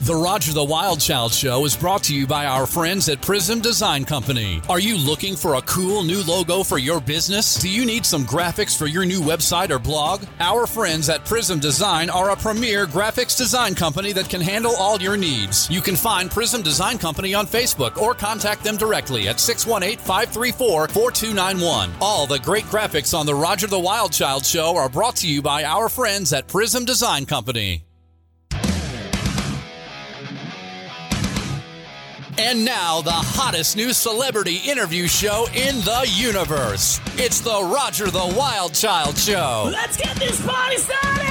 The Roger the Wild Child Show is brought to you by our friends at Prism Design Company. Are you looking for a cool new logo for your business? Do you need some graphics for your new website or blog? Our friends at Prism Design are a premier graphics design company that can handle all your needs. You can find Prism Design Company on Facebook or contact them directly at 618-534-4291. All the great graphics on the Roger the Wild Child Show are brought to you by our friends at Prism Design Company. And now, the hottest new celebrity interview show in the universe. It's the Roger the Wild Child Show. Let's get this party started!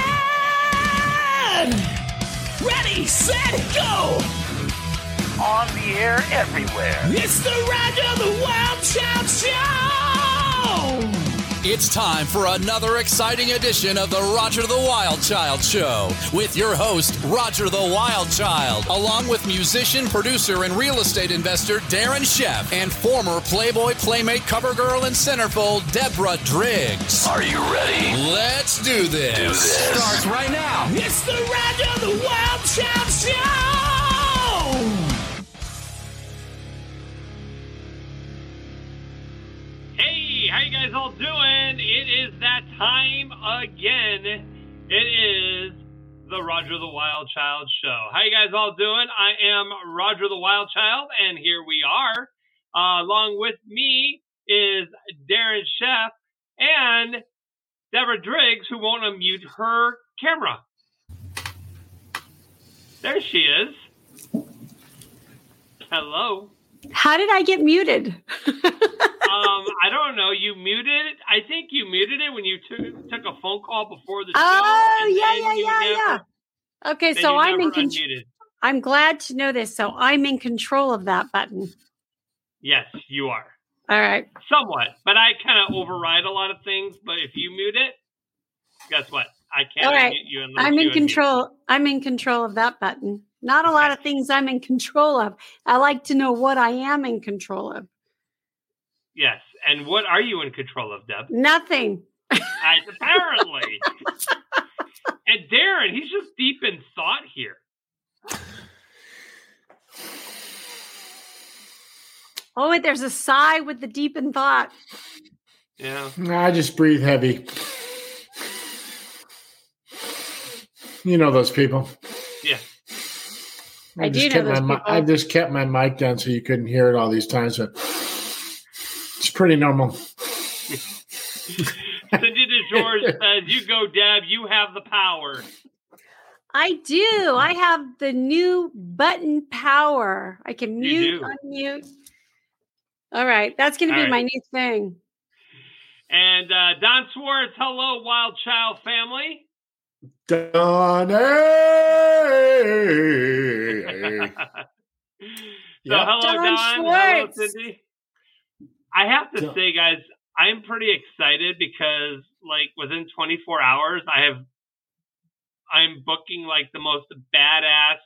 Ready, set, go! On the air everywhere. It's the Roger the Wild Child Show! It's time for another exciting edition of the Roger the Wild Child Show with your host, Roger the Wild Child, along with musician, producer, and real estate investor Darren Sheff and former Playboy Playmate cover girl and centerfold Deborah Driggs. Are you ready? Let's do this. Starts right now. It's the Roger the Wild Child Show! Hey, how you guys all doing? It is that time again. It is the Roger the Wild Child Show. How you guys all doing? I am Roger the Wild Child, and here we are. Along with me is Darren Sheff and Deborah Driggs, who won't unmute her camera. There she is. Hello. How did I get muted? I don't know. You muted it. I think you muted it when you took a phone call before the show. Oh, yeah. Okay, so I'm in control. I'm glad to know this. So I'm in control of that button. Yes, you are. All right. Somewhat, but I kind of override a lot of things. But if you mute it, guess what? I can't unmute you unless I'm in you control. I'm in control of that button. Not a lot of things I'm in control of. I like to know what I am in control of. Yes. And what are you in control of, Deb? Nothing. Apparently. And Darren, he's just deep in thought here. Oh, wait, there's a sigh with the deep in thought. Yeah. I just breathe heavy. You know those people. Yeah. I do know those people. I just kept my mic down so you couldn't hear it all these times. But it's pretty normal. Cindy DeGeorge says, you go, Deb. You have the power. I do. I have the new button power. I can mute, unmute. All right. That's going to be my new thing. And Don Swartz, hello, Wild Child family. Donnie! Hello, Don. Hello, Cindy. I have to say, guys, I'm pretty excited because, like, within 24 hours, I'm booking like the most badass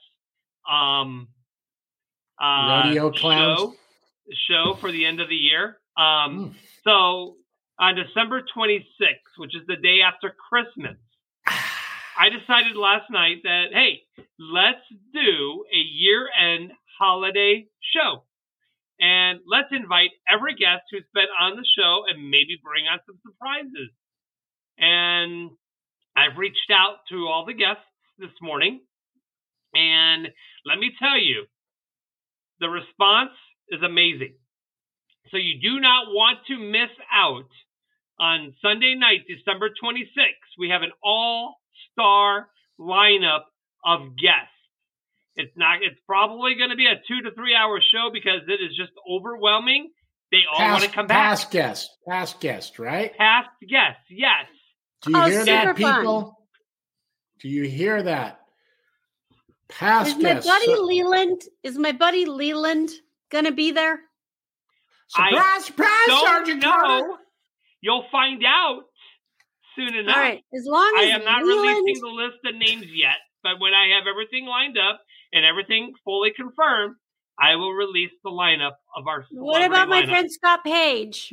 rodeo clowns show for the end of the year. So on December 26th, which is the day after Christmas, I decided last night that, hey, let's do a year-end holiday show. And let's invite every guest who's been on the show and maybe bring on some surprises. And I've reached out to all the guests this morning. And let me tell you, the response is amazing. So you do not want to miss out on Sunday night, December 26th. We have an all-star lineup of guests. It's probably going to be a 2 to 3 hour show because it is just overwhelming. They all want to come back. Past guests, right? Past guests, yes. Do you hear that, Fun. people? Do you hear that? Past guests. Is my buddy Leland going to be there? Surprise, Sergeant Carter. You'll find out soon enough. All right. As long as I am not releasing the list of names yet, but when I have everything lined up and everything fully confirmed, I will release the lineup of our celebrity What about my lineup. friend Scott Page?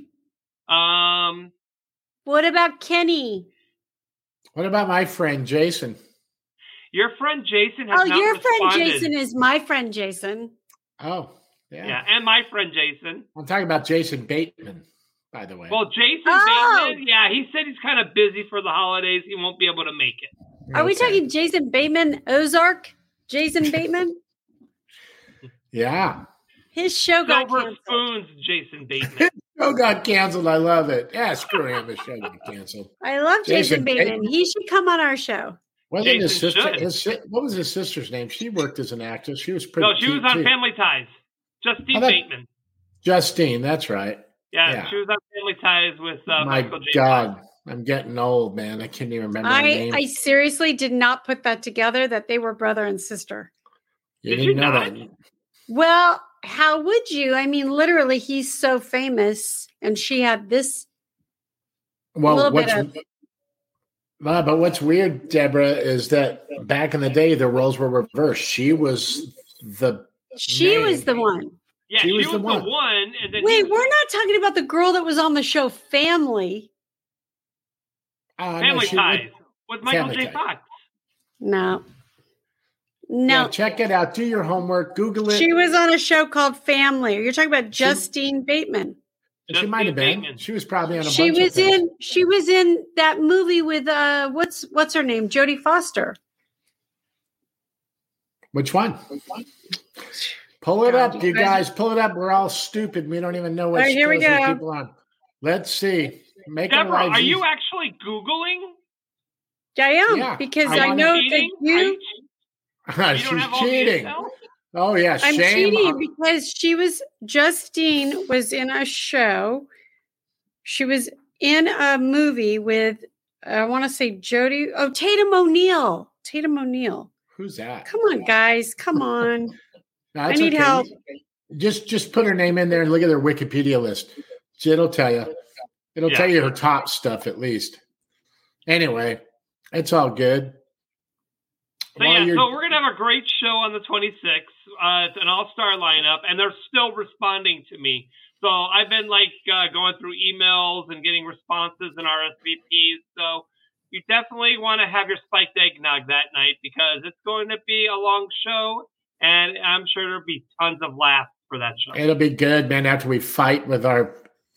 What about Kenny? What about my friend Jason? Your friend Jason has not your responded. friend Jason is my friend Jason. Oh, yeah. Yeah, and my friend Jason. I'm talking about Jason Bateman, by the way. Well, Jason Bateman, yeah, he said he's kind of busy for the holidays. He won't be able to make it. Are we talking Jason Bateman, Ozark? Jason Bateman? Yeah. His show got Silver canceled. Spoons, Jason Bateman. Show got canceled. I love it. Yeah, screw him. The show got canceled. I love Jason Jason Bateman. Bateman. He should come on our show. Wasn't his Jason sister? What was his sister's name? She worked as an actress. She was pretty. No, she was cute, on too. Family Ties. Justine Oh, Bateman. Justine, that's right. Yeah, she was on Family Ties with My Michael J. God, I'm getting old, man. I can't even remember her name. I seriously did not put that together that they were brother and sister. You Did didn't you know not? that. Well, how would you? I mean, literally, he's so famous, and she had this. Well, little bit of- but what's weird, Deborah, is that back in the day, the roles were reversed. She was the one. Yeah, She she was was the the one. one. And then Wait, we're not talking about the girl that was on the show Family. Family Ties with Michael Family J. Ties. Fox. No. Yeah, check it out. Do your homework. Google it. She was on a show called Family. You're talking about Justine Bateman. She might have been. Bateman. She was probably on a She bunch of was things. she was in that movie with what's her name? Jodie Foster. Which one? Pull it God, up, you guys. Pull it up. We're all stupid. We don't even know what All right, here we shows these go. people on. Let's see. Make our Deborah, lives are you easy. actually Googling? I am Yeah, because I I wanna- know that Cheating? you. You don't She's have all the cheating. intel? Oh yeah, I'm shame. cheating because Justine was in a show. She was in a movie with I want to say Jodie. Oh, Tatum O'Neal. Tatum O'Neal. Who's that? Come on, guys. Come on. No, I that's need help. Just put her name in there and look at her Wikipedia list. It'll tell you. It'll Yeah. tell you her top stuff at least. Anyway, it's all good. So While yeah, you're- so we're gonna have a great show on the 26th. It's an all-star lineup, and they're still responding to me. So I've been going through emails and getting responses and RSVPs. So you definitely want to have your spiked eggnog that night because it's going to be a long show, and I'm sure there'll be tons of laughs for that show. It'll be good, man. After we fight with our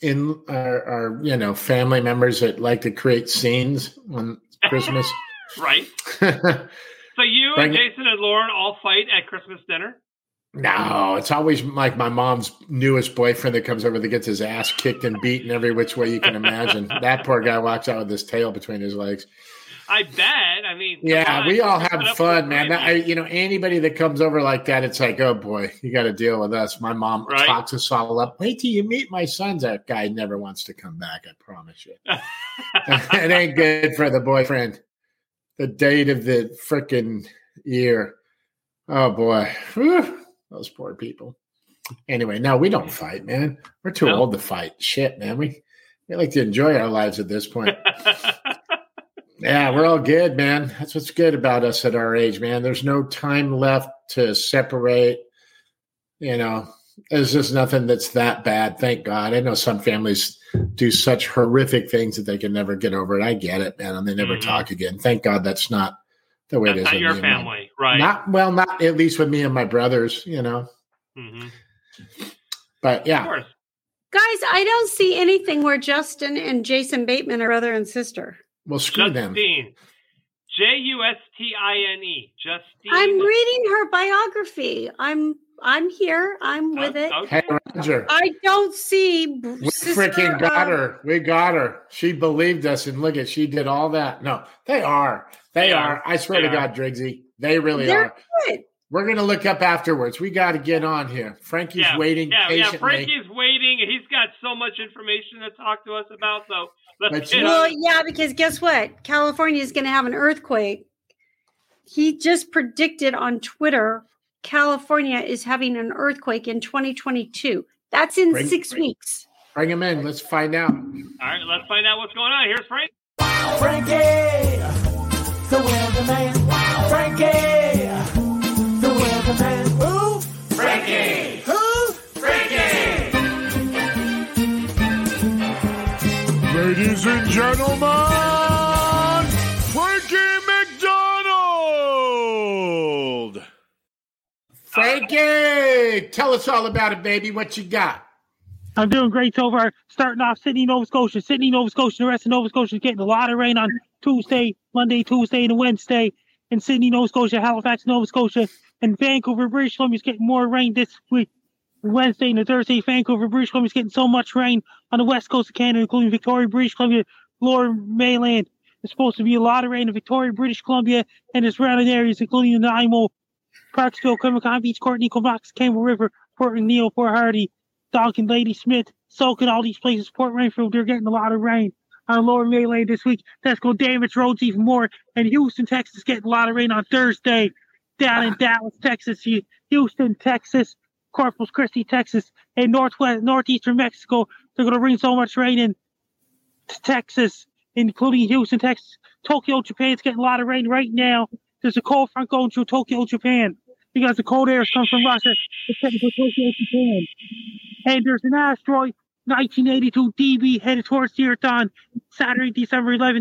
family members that like to create scenes on Christmas. Right. So you and Jason and Lauren all fight at Christmas dinner? No, it's always like my mom's newest boyfriend that comes over that gets his ass kicked and beaten every which way you can imagine. That poor guy walks out with his tail between his legs. I bet. I mean, Yeah, we all have Put up fun, with man. Anybody that comes over like that, it's like, oh boy, you got to deal with us. My mom Right. talks us all up. Wait till you meet my sons. That guy never wants to come back. I promise you. It ain't good for the boyfriend. The date of the freaking year. Oh boy. Whew. Those poor people. Anyway, no, we don't fight, man. We're too old to fight. Shit, man. We like to enjoy our lives at this point. Yeah, we're all good, man. That's what's good about us at our age, man. There's no time left to separate. There's just nothing that's that bad. Thank God. I know some families do such horrific things that they can never get over it. I get it, man. And they never talk again. Thank God that's not the way it is. That's not with your me and my- family, right? Not at least with me and my brothers, Mhm. But Of yeah, course. Guys, I don't see anything where Justin and Jason Bateman are brother and sister. well, screw them. Justine. Justine. Justine. I'm reading her biography. I'm here. I'm with it. Hey, Okay. Roger. I don't see We freaking got her. We got her. She believed us, and look at she did all that. No, they are. They are. I swear to God, Driggsy, they really They're are. good. We're gonna look up afterwards. We got to get on here. Frankie's waiting patiently. Frankie's waiting, and he's got so much information to talk to us about. So let's get Well, on. yeah, because guess what? California is going to have an earthquake. He just predicted on Twitter California is having an earthquake in 2022. That's in 6 weeks. Bring him in. Let's find out. All right, let's find out what's going on. Here's Frank. Frankie, the weatherman. Frankie, the weatherman. Who? Frankie. Who? Frankie. Ladies and gentlemen, Frankie McDonald. Frankie, tell us all about it, baby. What you got? I'm doing great so far. Starting off Sydney, Nova Scotia. Sydney, Nova Scotia. The rest of Nova Scotia is getting a lot of rain on Monday, Tuesday, and Wednesday. In Sydney, Nova Scotia, Halifax, Nova Scotia, and Vancouver, British Columbia is getting more rain this week. Wednesday and Thursday, Vancouver, British Columbia is getting so much rain on the west coast of Canada, including Victoria, British Columbia, Lower Mainland. There's supposed to be a lot of rain in Victoria, British Columbia, and its surrounding areas, including Nanaimo, Parksville, Quebec, Beach, Courtney, Comox, Campbell River, Port McNeil, Port Hardy, Donkin, Lady Smith, Soaking, all these places, Port Renfrew, they're getting a lot of rain on Lower Mainland this week. That's going to damage roads even more. And Houston, Texas, getting a lot of rain on Thursday. Down in Dallas, Texas, Houston, Texas, Corpus Christi, Texas, and northeastern Mexico. They're going to bring so much rain in Texas, including Houston, Texas. Tokyo, Japan's getting a lot of rain right now. There's a cold front going through Tokyo, Japan, because the cold air comes from Russia. It's heading for Tokyo, Japan. And there's an asteroid, 1982 DB, headed towards the Earth on Saturday, December 11,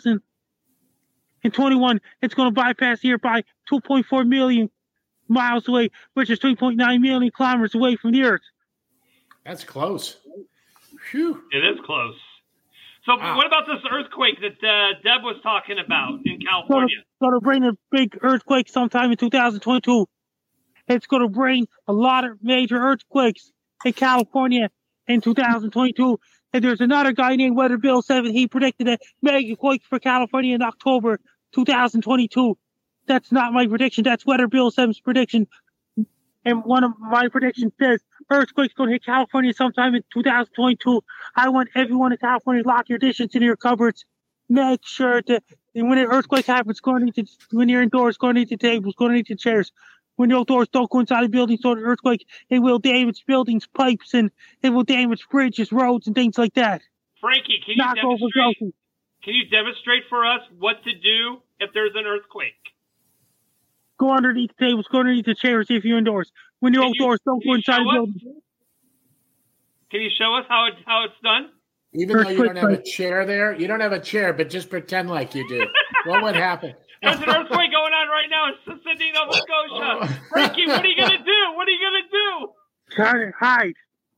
2021. It's going to bypass the Earth by 2.4 million miles away, which is 3.9 million kilometers away from the Earth. That's close. Phew. It is close. So what about this earthquake that Deb was talking about in California? It's going to bring a big earthquake sometime in 2022. It's going to bring a lot of major earthquakes in California in 2022. And there's another guy named Weather Bill 7. He predicted a mega quake for California in October 2022. That's not my prediction. That's Weather Bill 7's prediction. And one of my predictions says earthquake's going to hit California sometime in 2022. I want everyone in California to lock your dishes in your cupboards. Make sure that when an earthquake happens, when you're indoors, go into tables, go into chairs. When you're outdoors, don't go inside a building. So the earthquake, it will damage buildings, pipes, and it will damage bridges, roads, and things like that. Frankie, can you demonstrate for us what to do if there's an earthquake? Go underneath the tables, go underneath the chairs if you're indoors. When you're outdoors, don't go inside a building. Can you show us how it's done? Even though you don't have a chair there, you don't have a chair, but just pretend like you do. What would happen? There's an earthquake going on right now in Sydney, Nova Scotia. Frankie, what are you going to do? What are you going to do? Try to hide.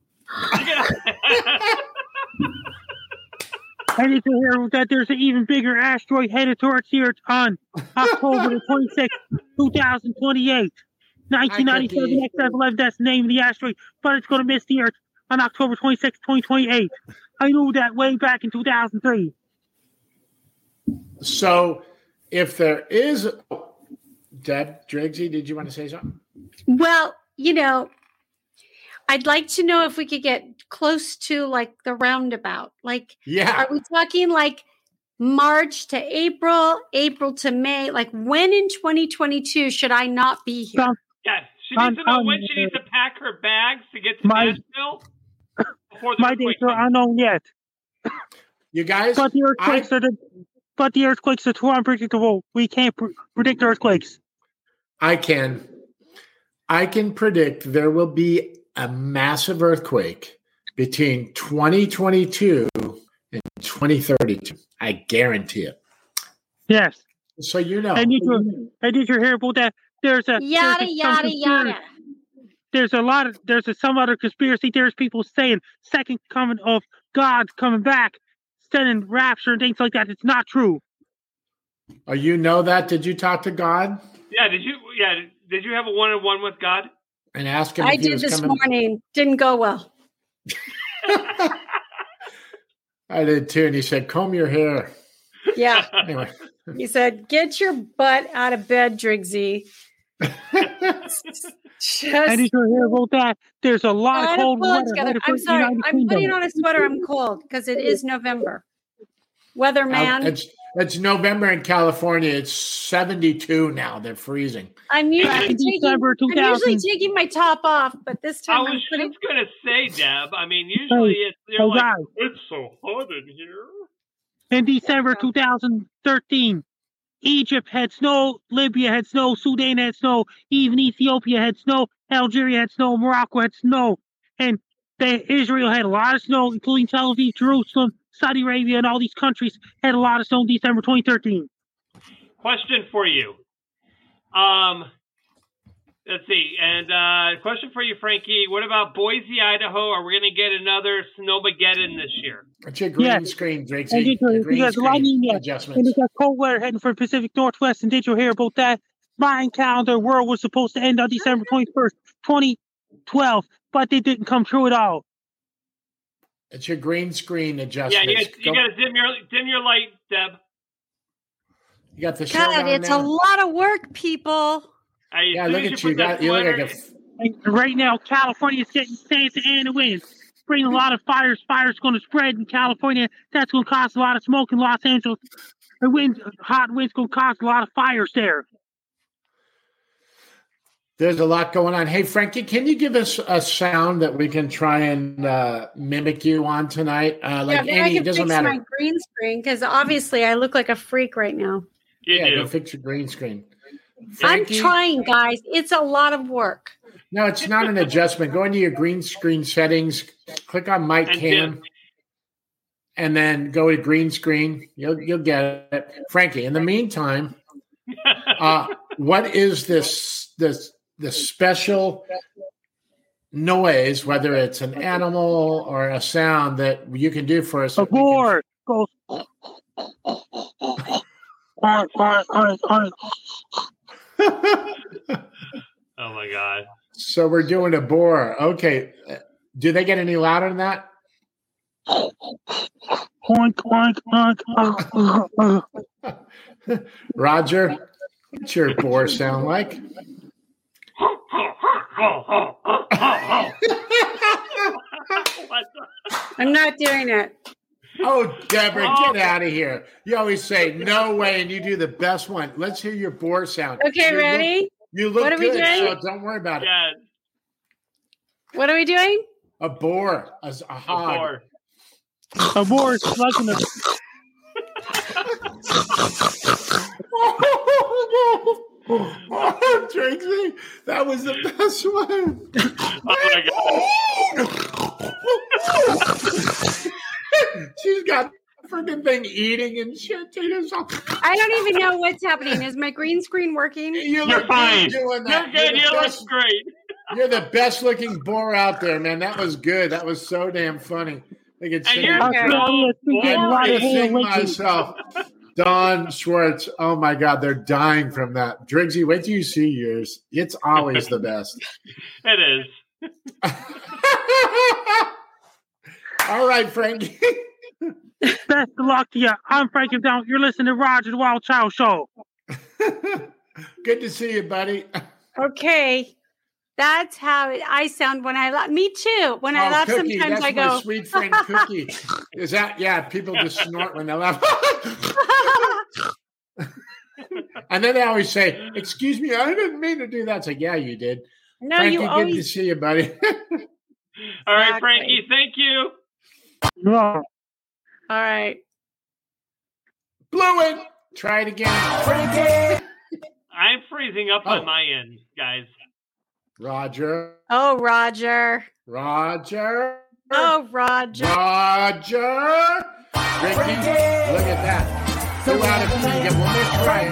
I need to hear that there's an even bigger asteroid headed towards the Earth on October the 26th, 2028. 1997 XF11, that's the name of the asteroid, but it's going to miss the Earth on October 26th, 2028. I knew that way back in 2003. So, if there is, Deb Driggsy, did you want to say something? Well, I'd like to know if we could get close to like the roundabout. Like, are we talking like March to April, April to May? Like, when in 2022 should I not be here? Yeah, she needs to know when she needs to pack her bags to get to Nashville. My dates are unknown yet. You guys, but the earthquakes are too unpredictable. We can't predict earthquakes. I can predict there will be a massive earthquake between 2022 and 2032. I guarantee it. Yes. So I need to hear about that. There's a yada. There's some other conspiracy theorists, people saying second coming of God coming back, sending rapture and things like that. It's not true. Oh, you know that? Did you talk to God? Yeah. Did you have a one-on-one with God? And ask him. I did this morning. Didn't go well. I did too, and he said, "Comb your hair." Yeah. Anyway, he said, "Get your butt out of bed, Driggsy." I need to hear about that. There's a lot of cold weather. I'm sorry. I'm putting on a sweater. I'm cold because it is November. Weatherman. It's November in California. It's 72 now. They're freezing. I'm usually taking my top off, but this time I was just going to say, Deb, I mean, usually it's so hot in here. In December 2013, Egypt had snow, Libya had snow, Sudan had snow, even Ethiopia had snow, Algeria had snow, Morocco had snow, and Israel had a lot of snow, including Tel Aviv, Jerusalem, Saudi Arabia, and all these countries had a lot of snow in December 2013. Question for you. Let's see. And question for you, Frankie. What about Boise, Idaho? Are we going to get another Snowmageddon this year? It's your green screen, Drixie. Because lightning adjustments. And it's got cold weather heading for Pacific Northwest. And did you hear about that? Mayan calendar world was supposed to end on December 21st, 2012, but they didn't come true at all. It's your green screen adjustments. Yeah, you got to dim your light, Deb. You got the God, it's a lot of work, people. Yeah, look at you. You look like a... Right now, California is getting Santa Ana winds. Bring a lot of fires. Fire's going to spread in California. That's going to cause a lot of smoke in Los Angeles. Hot winds going to cause a lot of fires there. There's a lot going on. Hey, Frankie, can you give us a sound that we can try and mimic you on tonight? Like I can fix my green screen because obviously I look like a freak right now. Go fix your green screen. Frankie? I'm trying, guys. It's a lot of work. No, it's not an adjustment. Go into your green screen settings, click on Mic Cam, and then go to green screen. You'll get it. Frankie, in the meantime, what is this special noise, whether it's an animal or a sound that you can do for us? A boar goes. Oh my God. So we're doing a boar. Okay. Do they get any louder than that? Roger, what's your boar sound like? I'm not doing it. Oh, Deborah, get out of here. You always say, no way, and you do the best one. Let's hear your boar sound. Okay, ready? You look what are good, we doing? so don't worry about it. Yeah. What are we doing? A boar. A hog. A boar is slugging a... Oh, Trixie, that was the best one. Oh my God. She's got the freaking thing eating and shit. I don't even know what's happening. Is my green screen working? You're fine. Doing that. You're good. You look great. You're the best looking boar out there, man. That was good. That was so damn funny. I could sing myself. Don Schwartz. Oh my God, they're dying from that. Driggsy, wait till you see yours. It's always the best. It is. All right, Frankie. Best of luck to you. I'm Frankie Down. You're listening to Roger the Wild Child Show. Good to see you, buddy. Okay. That's how I sound when I laugh. Me too. When I laugh, Cookie, sometimes I go. That's my sweet friend Cookie. Is that? Yeah, people just snort when they laugh. And then they always say, "Excuse me, I didn't mean to do that." It's like, yeah, you did. No, Frankie, you always. good to see you, buddy. All right, Frankie. Thank you. Yeah. All right. Blew it. Try it again, Frankie. I'm freezing up on my end, guys. Roger. Oh, Roger. Roger. Oh, Roger. Roger. Ricky, look at that. 2 out of 3. Get one more try.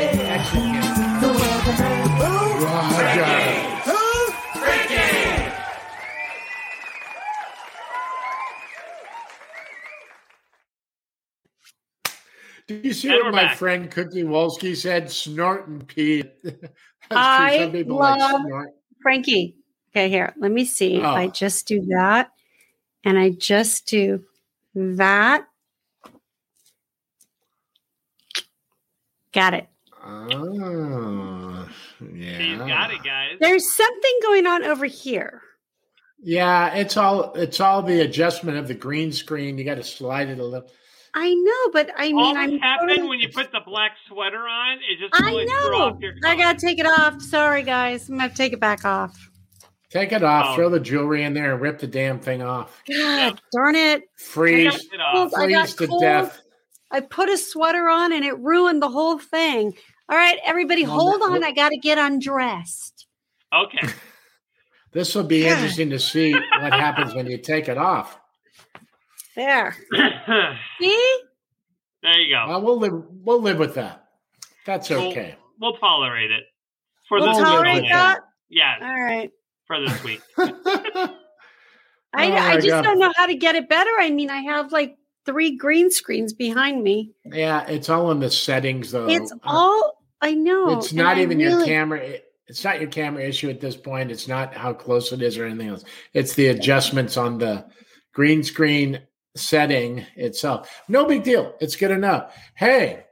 Roger. Did you see what my friend Cookie Wolski said? Snort and pee. I love Frankie. Okay, here. Let me see. If I just do that and I just do that. Got it. Oh, yeah. He's got it, guys. There's something going on over here. Yeah, it's all the adjustment of the green screen. You got to slide it a little. I know, but I mean, I'm happened when you put the black sweater on. It just really threw off your color. I gotta take it off. Sorry, guys. I'm gonna have to take it back off. Take it off. Throw the jewelry in there and rip the damn thing off. God darn it! Freeze to death. I put a sweater on and it ruined the whole thing. All right, everybody, hold on. I got to get undressed. Okay. This will be interesting to see what happens when you take it off. There. See? There you go. We'll live with that. That's okay. We'll tolerate it. We'll tolerate that. Yeah. All right. For this week. I just don't know how to get it better. I mean, I have like 3 green screens behind me. Yeah, it's all in the settings, though. It's all, I know. It's not even your camera. It's not your camera issue at this point. It's not how close it is or anything else. It's the adjustments on the green screen setting itself. No big deal. It's good enough. Hey.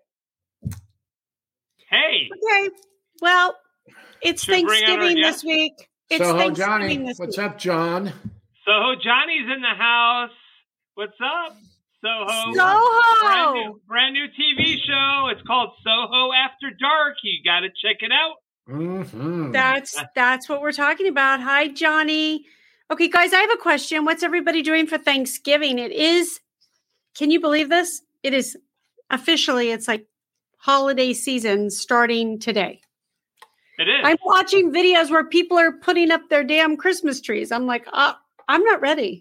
Okay. Well, it's Thanksgiving this week. It's Soho Thanksgiving Johnny. this What's week. up, John? Soho Johnny's in the house. What's up, Soho? Soho! Brand new TV show. It's called Soho After Dark. You got to check it out. Mm-hmm. That's what we're talking about. Hi, Johnny. Okay, guys, I have a question. What's everybody doing for Thanksgiving? It is, can you believe this? It is officially, it's like holiday season starting today. It is. I'm watching videos where people are putting up their damn Christmas trees. I'm like, I'm not ready.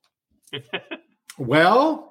Well,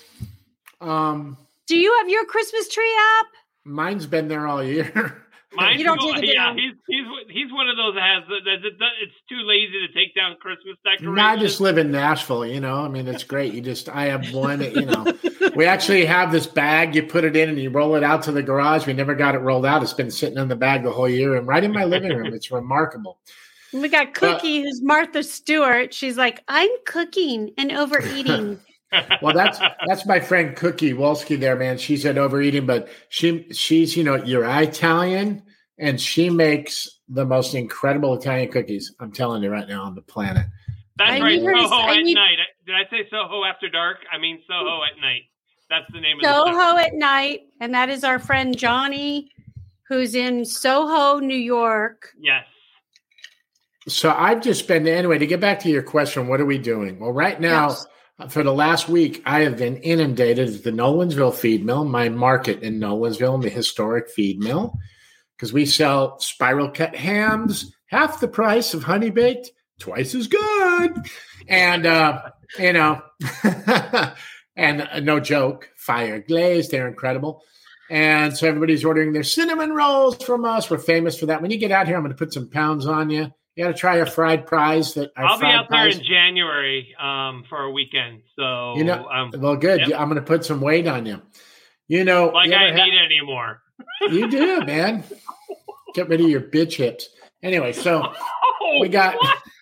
do you have your Christmas tree up? Mine's been there all year. You don't take it down. He's one of those that has it's too lazy to take down Christmas decorations. I just live in Nashville, I mean, it's great. I have one, we actually have this bag, you put it in and you roll it out to the garage. We never got it rolled out. It's been sitting in the bag the whole year and right in my living room. It's remarkable. And we got Cookie, who's Martha Stewart. She's like, I'm cooking and overeating. Well, that's my friend Cookie Wolski there, man. She said overeating, but she's you're Italian and she makes the most incredible Italian cookies. I'm telling you right now on the planet. That's right. Soho at night. Did I say Soho After Dark? I mean Soho at night. That's the name of the show. Soho at night. And that is our friend Johnny, who's in Soho, New York. Yes. So I've just been, anyway, to get back to your question, what are we doing? Well, right now, for the last week, I have been inundated at the Nolensville feed mill, my market in Nolensville, the historic feed mill, because we sell spiral cut hams, half the price of honey baked, twice as good. And, and no joke, fire glazed, they're incredible. And so everybody's ordering their cinnamon rolls from us. We're famous for that. When you get out here, I'm going to put some pounds on you. You got to try our fried pies. I'll be out there in January for a weekend. So well, good. Yep. I'm going to put some weight on you. Like I need anymore. You do, man. Get rid of your bitch hips. Anyway, so we got.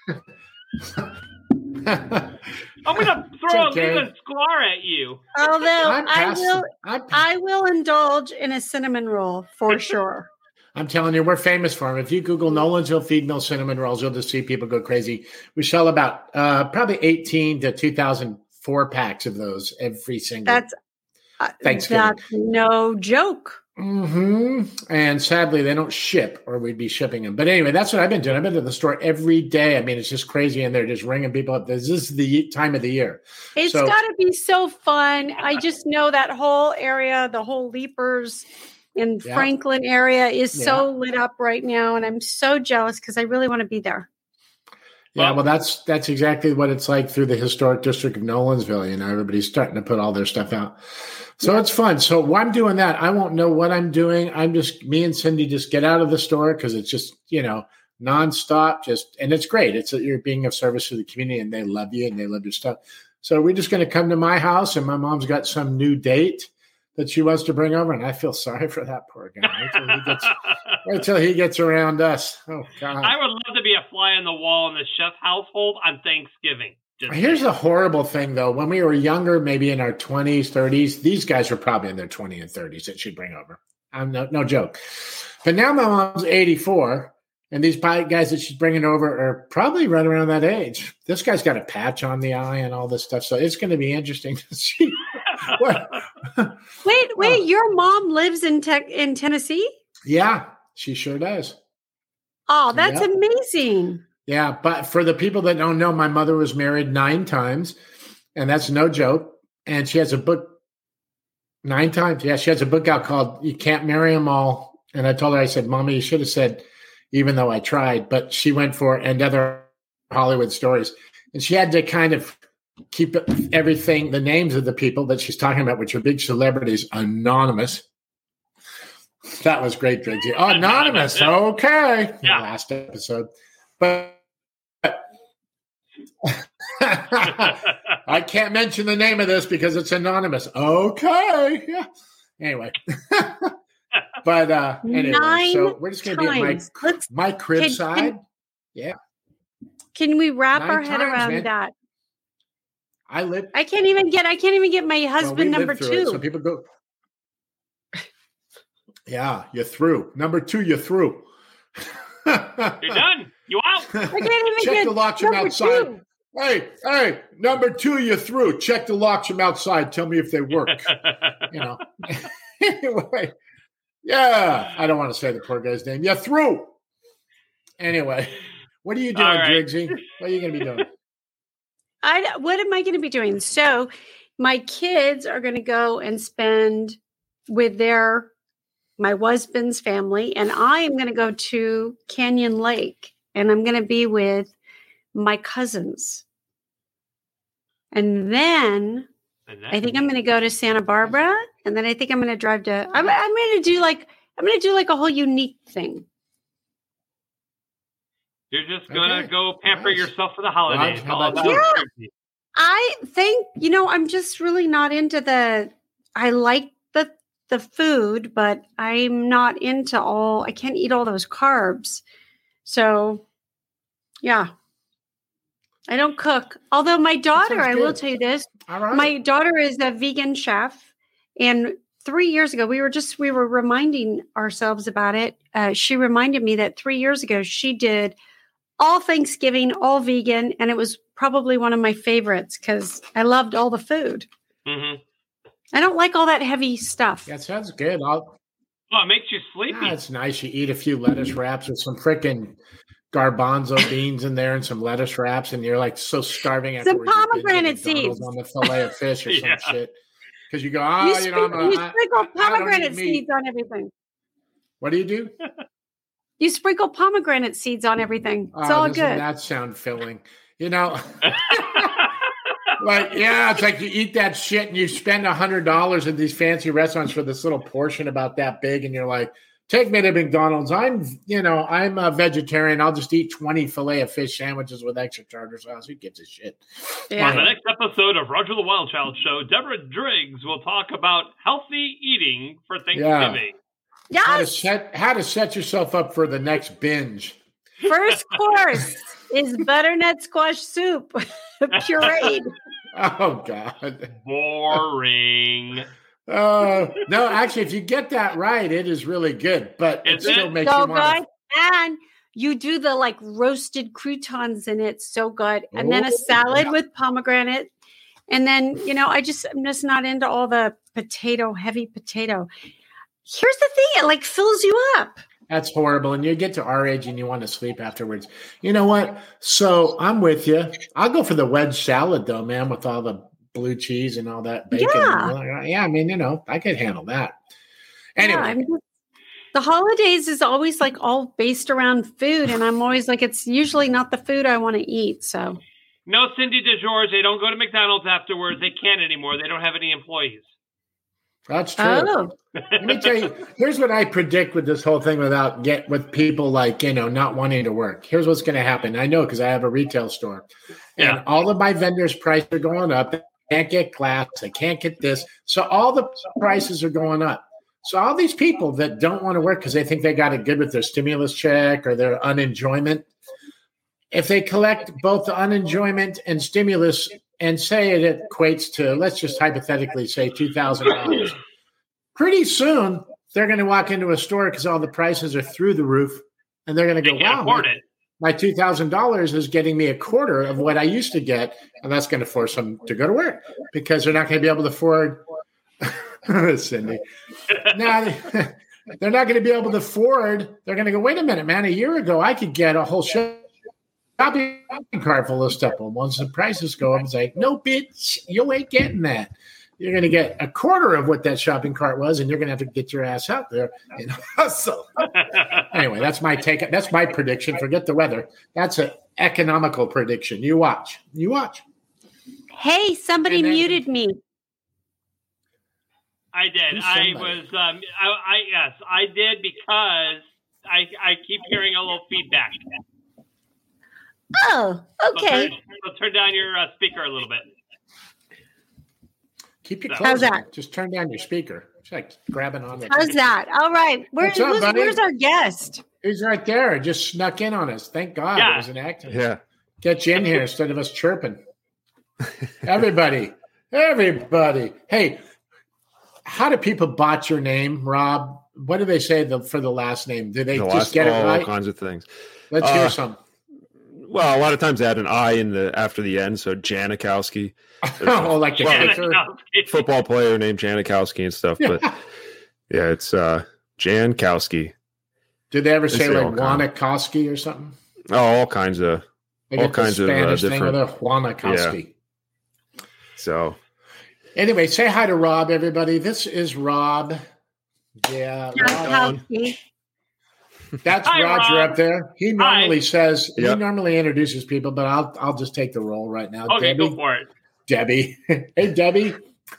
I'm going to throw a Lila Sklar at you. Although I will indulge in a cinnamon roll for sure. I'm telling you, we're famous for them. If you Google Nolensville feed mill cinnamon rolls, you'll just see people go crazy. We sell about probably 18 to 2,004 packs of those every single Thanksgiving. That's no joke. Mm-hmm. And sadly, they don't ship, or we'd be shipping them. But anyway, that's what I've been doing. I've been to the store every day. I mean, it's just crazy, and they're just ringing people up. This is the time of the year. It's got to be so fun. I just know that whole area, the whole Leapers in Franklin area is so lit up right now, and I'm so jealous because I really want to be there. Yeah, well, that's exactly what it's like through the historic district of Nolensville. Everybody's starting to put all their stuff out. So it's fun. So while I'm doing that, I won't know what I'm doing. Me and Cindy just get out of the store because it's just, nonstop. And it's great. You're being of service to the community and they love you and they love your stuff. So we're just going to come to my house and my mom's got some new date that she wants to bring over. And I feel sorry for that poor guy. Wait till he gets around us. Oh, God. I would love to be a fly on the wall in the chef household on Thanksgiving. Here's the horrible thing, though. When we were younger, maybe in our 20s, 30s, these guys were probably in their 20s and 30s that she'd bring over. I'm no joke. But now my mom's 84, and these guys that she's bringing over are probably right around that age. This guy's got a patch on the eye and all this stuff, so it's going to be interesting to see. Wait, your mom lives in Tennessee? Yeah, she sure does. Oh, that's amazing. Yeah, but for the people that don't know, my mother was married 9 times, and that's no joke. And she has a book 9 times. Yeah, she has a book out called You Can't Marry Them All. And I told her, I said, Mommy, you should have said, even though I tried. But she went for and other Hollywood stories. And she had to kind of keep everything, the names of the people that she's talking about, which are big celebrities, anonymous. That was great, Bridgie. Oh, anonymous. Okay. Yeah. Last episode. But I can't mention the name of this because it's anonymous. Okay. Yeah. Anyway. But anyway, so we're just going to be at my crib side. Yeah. Can we wrap our head around that? I can't even get my husband number 2. So people go. Yeah, you're through. Number 2, you're through. You're done. You out. I can't even Check the locks from outside. 2. Hey, number 2, you're through. Check the locks from outside. Tell me if they work. Anyway. Yeah, I don't want to say the poor guy's name. You're through. Anyway, what are you doing, Driggsy? What are you going to be doing? What am I going to be doing? So my kids are going to go and spend with my husband's family, and I am going to go to Canyon Lake, and I'm going to be with my cousins. And then I think I'm going to go to Santa Barbara, and then I think I'm going to drive to. I'm going to do like a whole unique thing. You're just going to go pamper yourself for the holidays. I think I'm just really not into I like the food, but I'm not into I can't eat all those carbs. So, yeah. I don't cook. Although my daughter, I will tell you this, my daughter is a vegan chef. And 3 years ago, we were reminding ourselves about it. She reminded me that 3 years ago, she did all Thanksgiving, all vegan. And it was probably one of my favorites because I loved all the food. Mm-hmm. I don't like all that heavy stuff. That sounds good. It makes you sleepy. It's nice. You eat a few lettuce wraps with some freaking garbanzo beans in there and some lettuce wraps, and you're like so starving afterwards. Some pomegranate seeds on the fillet of fish or some shit. Because you go, you sprinkle pomegranate seeds on everything. What do you do? You sprinkle pomegranate seeds on everything. It's all good. Doesn't that sound filling? It's like you eat that shit and you spend $100 at these fancy restaurants for this little portion about that big, and you're like, take me to McDonald's. I'm a vegetarian. I'll just eat 20 filet of fish sandwiches with extra tartar sauce. Who gives a shit? Yeah. On the next episode of Roger the Wild Child Show, Deborah Driggs will talk about healthy eating for Thanksgiving. Yes. How to set yourself up for the next binge. First course is butternut squash soup, pureed. Oh, God. Boring. No, actually, if you get that right, it is really good. But it still makes you want to. And you do the roasted croutons in it, so good. And then a salad with pomegranate. And then, I'm just not into all the heavy potato. Here's the thing, it fills you up. That's horrible. And you get to our age and you want to sleep afterwards. You know what? So I'm with you. I'll go for the wedge salad though, man, with all the blue cheese and all that bacon. Yeah. I mean, I could handle that. Anyway. The holidays is always all based around food. And I'm always it's usually not the food I want to eat. So. No, Cindy DeGeorge, they don't go to McDonald's afterwards. They can't anymore. They don't have any employees. That's true. Oh. Let me tell you, here's what I predict with this whole thing with people not wanting to work. Here's what's going to happen. I know because I have a retail store. And all of my vendors' prices are going up. They can't get glass. They can't get this. So all the prices are going up. So all these people that don't want to work because they think they got it good with their stimulus check or their unenjoyment, if they collect both the unenjoyment and stimulus and say it equates to, let's just hypothetically say $2,000. Pretty soon, they're going to walk into a store because all the prices are through the roof, and they're going to go, wow, my $2,000 is getting me a quarter of what I used to get, and that's going to force them to go to work because they're not going to be able to afford Cindy. Now, they're not going to be able to afford. They're going to go, wait a minute, man. A year ago, I could get a whole shopping cart full of stuff. Well, once the prices go up, it's like, no, bitch, you ain't getting that. You're going to get a quarter of what that shopping cart was, and you're going to have to get your ass out there and hustle. Anyway, that's my take. That's my prediction. Forget the weather. That's an economical prediction. You watch. Hey, somebody muted me. I did. I did because I keep hearing a little feedback. Oh, okay. So turn down your speaker a little bit. Keep your How's clothes on. that? Just turn down your speaker. It's like grabbing on. How's that? All right. What's up, buddy? Where's our guest? He's right there. Just snuck in on us. Thank God Yeah. it was an accident. Yeah. Get you in here instead of us chirping. Everybody. Hey, how do people botch your name, Rob? What do they say for the last name? Do they just get it right? All kinds of things. Let's hear some. Well, a lot of times they add an I after the end, so Janikowski. Oh, like the pitcher? Football player named Janikowski and stuff. But yeah, it's Jankowski. Did they ever say like Wanakowski Wanakowski or something? Oh, all kinds of Spanish thing different. with a Wanakowski. Yeah. So anyway, say hi to Rob, everybody. This is Rob. Yeah, Rob. That's Hi, Roger Rob. up there. He normally says Yep. he normally introduces people, but I'll just take the role right now. Okay, Debbie. go for it. Debbie. Hey, Debbie.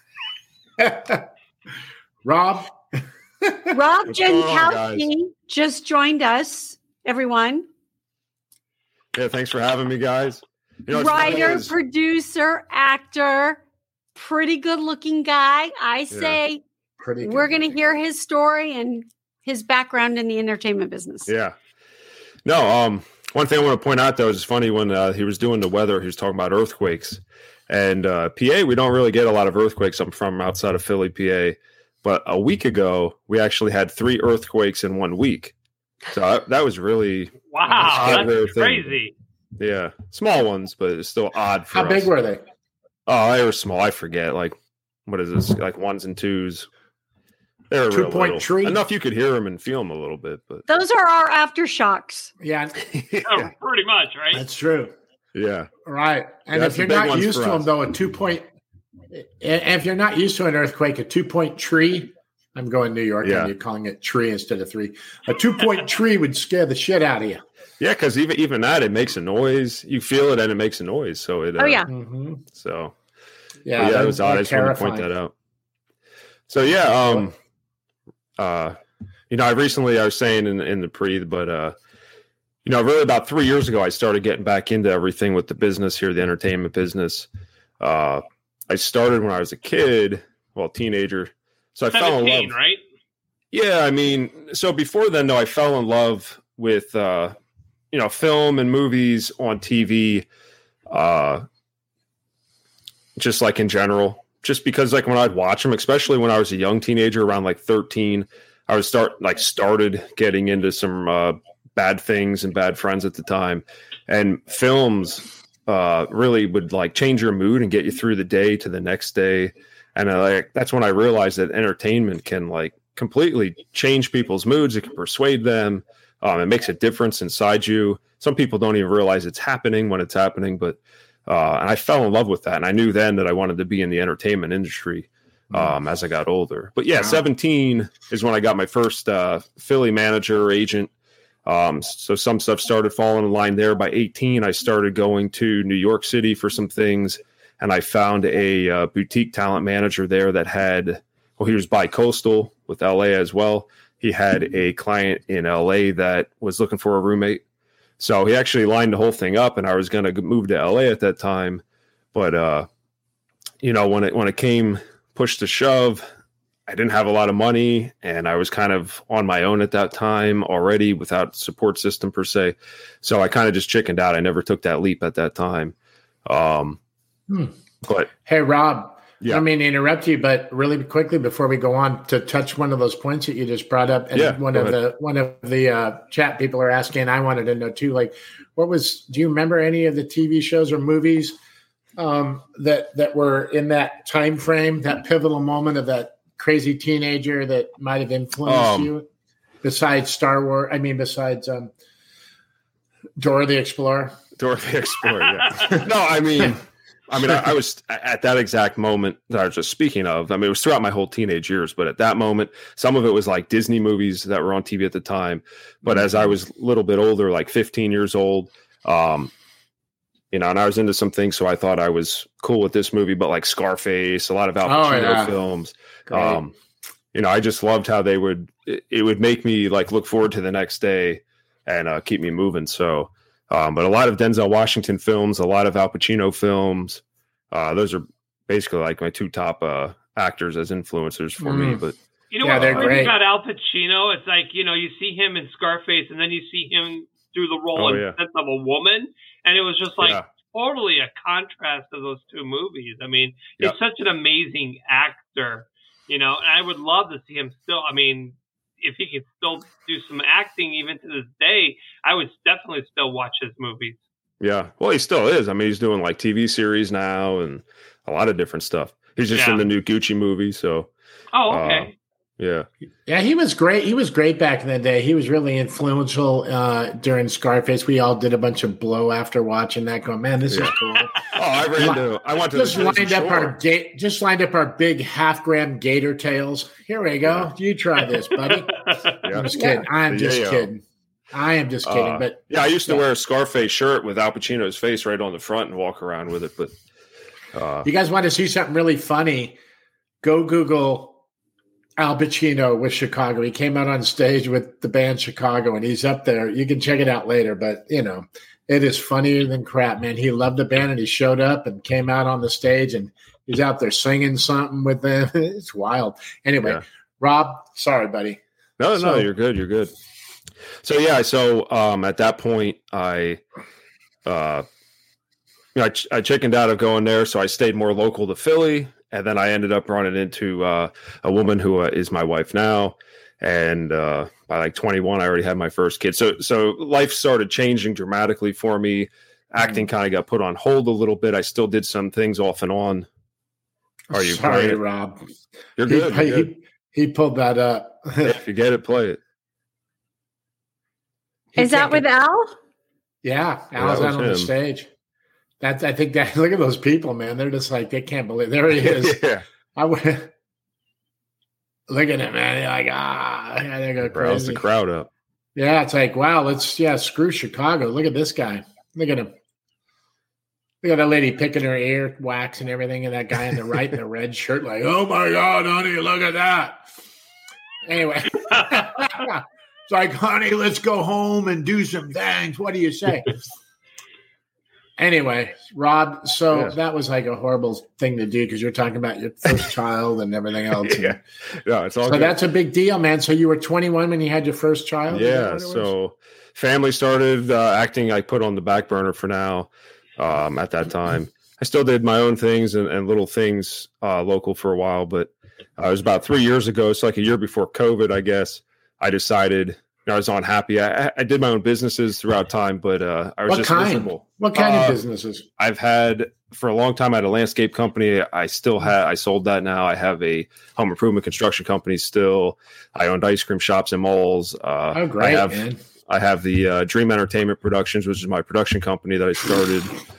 Rob. Rob What's going on, Jankowski just joined us, everyone. yeah, thanks for having me, guys. You know, what's funny Writer, is- producer, actor, pretty good looking guy. I say Pretty good. we're going to hear his story and his background in the entertainment business. Yeah. No, one thing I want to point out, though, is it's funny when he was doing the weather, he was talking about earthquakes. And PA, we don't really get a lot of earthquakes. I'm from outside of Philly, PA. But a week ago, we actually had 3 earthquakes in 1 week. So that was really Wow, rare that's thing. crazy. Yeah. Small ones, but it's still odd for How us. big were they? Oh, they were small. I forget. Like, what is this? Like 1s and 2s. They're 2-point real little. tree? Enough you could hear them and feel them a little bit. But Those are our aftershocks. Yeah, Oh, pretty much, right? that's true. yeah. Right. And That's if you're the big not ones used for to them, us. though, a 2-point, if you're not used to an earthquake, a 2-point tree, I'm going New York Yeah. and you're calling it tree instead of 3. A 2-point tree would scare the shit out of you. Yeah, because even that, it makes a noise. You feel it and it makes a noise. So it. Oh, yeah. Mm-hmm. So Yeah, yeah, it was odd. I they're just wanted to point terrifying. that out. So yeah, I recently I was saying in the pre, but really about 3 years ago, I started getting back into everything with the business here, the entertainment business. I started when I was a kid, teenager. So I fell in 17, love. right? Yeah, I mean, so before then, though, I fell in love with film and movies on TV, just like in general. Just because, like, when I'd watch them, especially when I was a young teenager, around like 13, I would started getting into some bad things and bad friends at the time, and films really would like change your mood and get you through the day to the next day. And that's when I realized that entertainment can like completely change people's moods. It can persuade them. It makes a difference inside you. Some people don't even realize it's happening when it's happening, but and I fell in love with that. And I knew then that I wanted to be in the entertainment industry as I got older. But yeah, 17 is when I got my first Philly manager, agent. So some stuff started falling in line there. By 18, I started going to New York City for some things. And I found a boutique talent manager there that had, he was bi-coastal with LA as well. He had a client in LA that was looking for a roommate. So he actually lined the whole thing up, and I was going to move to LA at that time. But, when it came push to shove, I didn't have a lot of money, and I was kind of on my own at that time already without support system per se. So I kind of just chickened out. I never took that leap at that time. But Hey, Rob, Yeah. I mean to interrupt you, but really quickly before we go on to touch one of those points that you just brought up, and one of the chat people are asking, I wanted to know too, like, do you remember any of the TV shows or movies that were in that time frame, that pivotal moment of that crazy teenager that might have influenced you, besides besides Dora the Explorer? Dora the Explorer, yeah. No, I mean, I was at that exact moment that I was just speaking of. I mean, it was throughout my whole teenage years, but at that moment, some of it was like Disney movies that were on TV at the time. But as I was a little bit older, like 15 years old, and I was into some things, so I thought I was cool with this movie, but like Scarface, a lot of Al Pacino films. I just loved how it would make me like look forward to the next day and keep me moving. So But a lot of Denzel Washington films, a lot of Al Pacino films. Those are basically like my two top actors as influencers for me. But you know they're what? great. About Al Pacino, it's like, you know, you see him in Scarface, and then you see him do the role in Sense of a Woman, and it was just like totally a contrast of those two movies. I mean, he's such an amazing actor, you know, and I would love to see him still. I mean, if he could still do some acting even to this day, I would definitely still watch his movies. Yeah, well, he still is. I mean, he's doing like TV series now and a lot of different stuff. He's just in the new Gucci movie, so. Oh, okay. Yeah, he was great. He was great back in the day. He was really influential during Scarface. We all did a bunch of blow after watching that. Going, man, this is cool. I went to just lined up our big half-gram gator tails. Here we go. You try this, buddy. I'm just kidding. I'm just kidding. I am just kidding. But I used to wear a Scarface shirt with Al Pacino's face right on the front and walk around with it. But you guys want to see something really funny? Go Google Al Pacino with Chicago. He came out on stage with the band Chicago, and he's up there. You can check it out later, but you know, it is funnier than crap, man. He loved the band, and he showed up and came out on the stage, and he's out there singing something with them. It's wild. Anyway, Rob, sorry, buddy. No, you're good. You're good. So at that point, I chickened out of going there, so I stayed more local to Philly. And then I ended up running into a woman who is my wife now. And by like 21, I already had my first kid. So life started changing dramatically for me. Acting kind of got put on hold a little bit. I still did some things off and on. Are you sorry, playing? Rob? You're good. He pulled that up. If you get it, play it. Is that with Al? Yeah, Al's out on the stage. I think that look at those people, man. They're just like, they can't believe there he is. Look at him, man. They're like, they go crazy. Rouse the crowd up. Yeah, it's like, wow, screw Chicago. Look at this guy. Look at him. Look at that lady picking her ear wax and everything, and that guy on the right in the red shirt, like, oh my God, honey, look at that. Anyway. It's like, honey, let's go home and do some things. What do you say? Anyway, Rob, that was like a horrible thing to do because you're talking about your first child and everything else. It's all so good. That's a big deal, man. So you were 21 when you had your first child? Yeah, so family started acting I put on the back burner for now at that time. I still did my own things and little things local for a while, but it was about 3 years ago. It's like a year before COVID, I guess. I decided I was unhappy. I did my own businesses throughout time, but I was miserable. What kind of businesses? I've had for a long time. I had a landscape company. I sold that now. I have a home improvement construction company still. I owned ice cream shops and malls. Oh, great, man. I have the Dream Entertainment Productions, which is my production company that I started.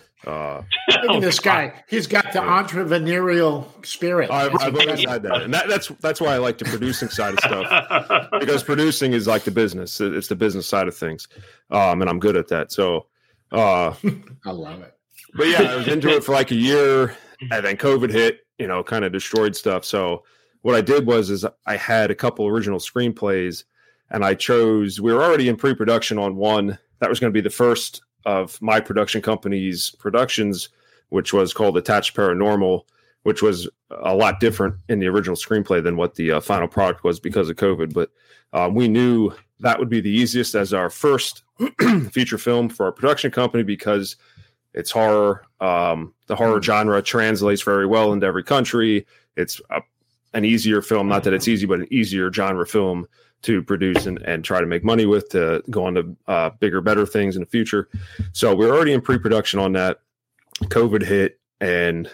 Look at this guy. He's got the entrepreneurial spirit. I've always had that. And that's why I like the producing side of stuff. Because producing is like the business. It's the business side of things. And I'm good at that. So I love it. But yeah, I was into it for like a year, and then COVID hit, kind of destroyed stuff. So what I did was I had a couple original screenplays, and we were already in pre-production on one that was going to be the first of my production company's productions, which was called Attached Paranormal, which was a lot different in the original screenplay than what the final product was because of COVID. But we knew that would be the easiest as our first feature film for our production company because it's horror. The horror genre translates very well into every country. It's an easier film, not that it's easy, but an easier genre film to produce and try to make money with, to go on to bigger, better things in the future. So we're already in pre-production on that. COVID hit, and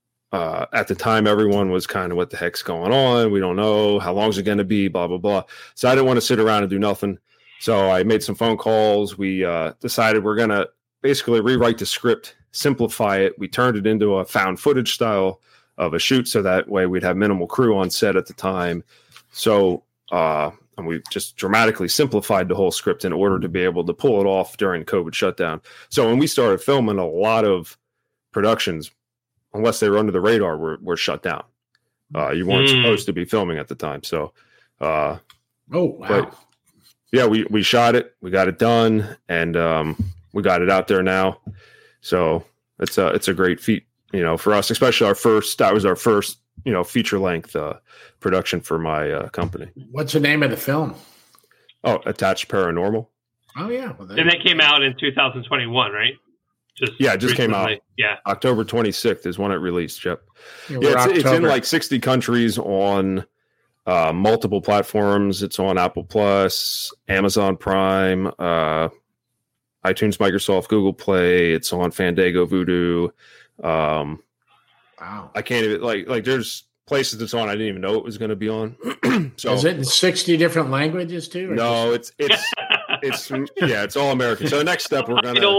at the time, everyone was kind of, what the heck's going on? We don't know. How long is it going to be? Blah, blah, blah. So I didn't want to sit around and do nothing. So I made some phone calls. We decided we're going to basically rewrite the script, simplify it. We turned it into a found footage style of a shoot, so that way we'd have minimal crew on set at the time. So and we just dramatically simplified the whole script in order to be able to pull it off during COVID shutdown. So when we started filming, a lot of productions, unless they were under the radar, were shut down. You weren't supposed to be filming at the time. So, wow. But yeah, we shot it, we got it done, and we got it out there now. So it's a great feat, for us, especially that was our first, feature length production for my company. What's the name of the film? Oh, Attached Paranormal. Oh yeah. And that came out in 2021, right? It just came out. Yeah. October 26th is when it released. Yep. It's in like 60 countries on multiple platforms. It's on Apple Plus, Amazon Prime, iTunes, Microsoft, Google Play. It's on Fandango, Vudu. Wow. I can't even like there's places it's on I didn't even know it was going to be on. So is it in 60 different languages too? No, it's it's all American. So the next step we're gonna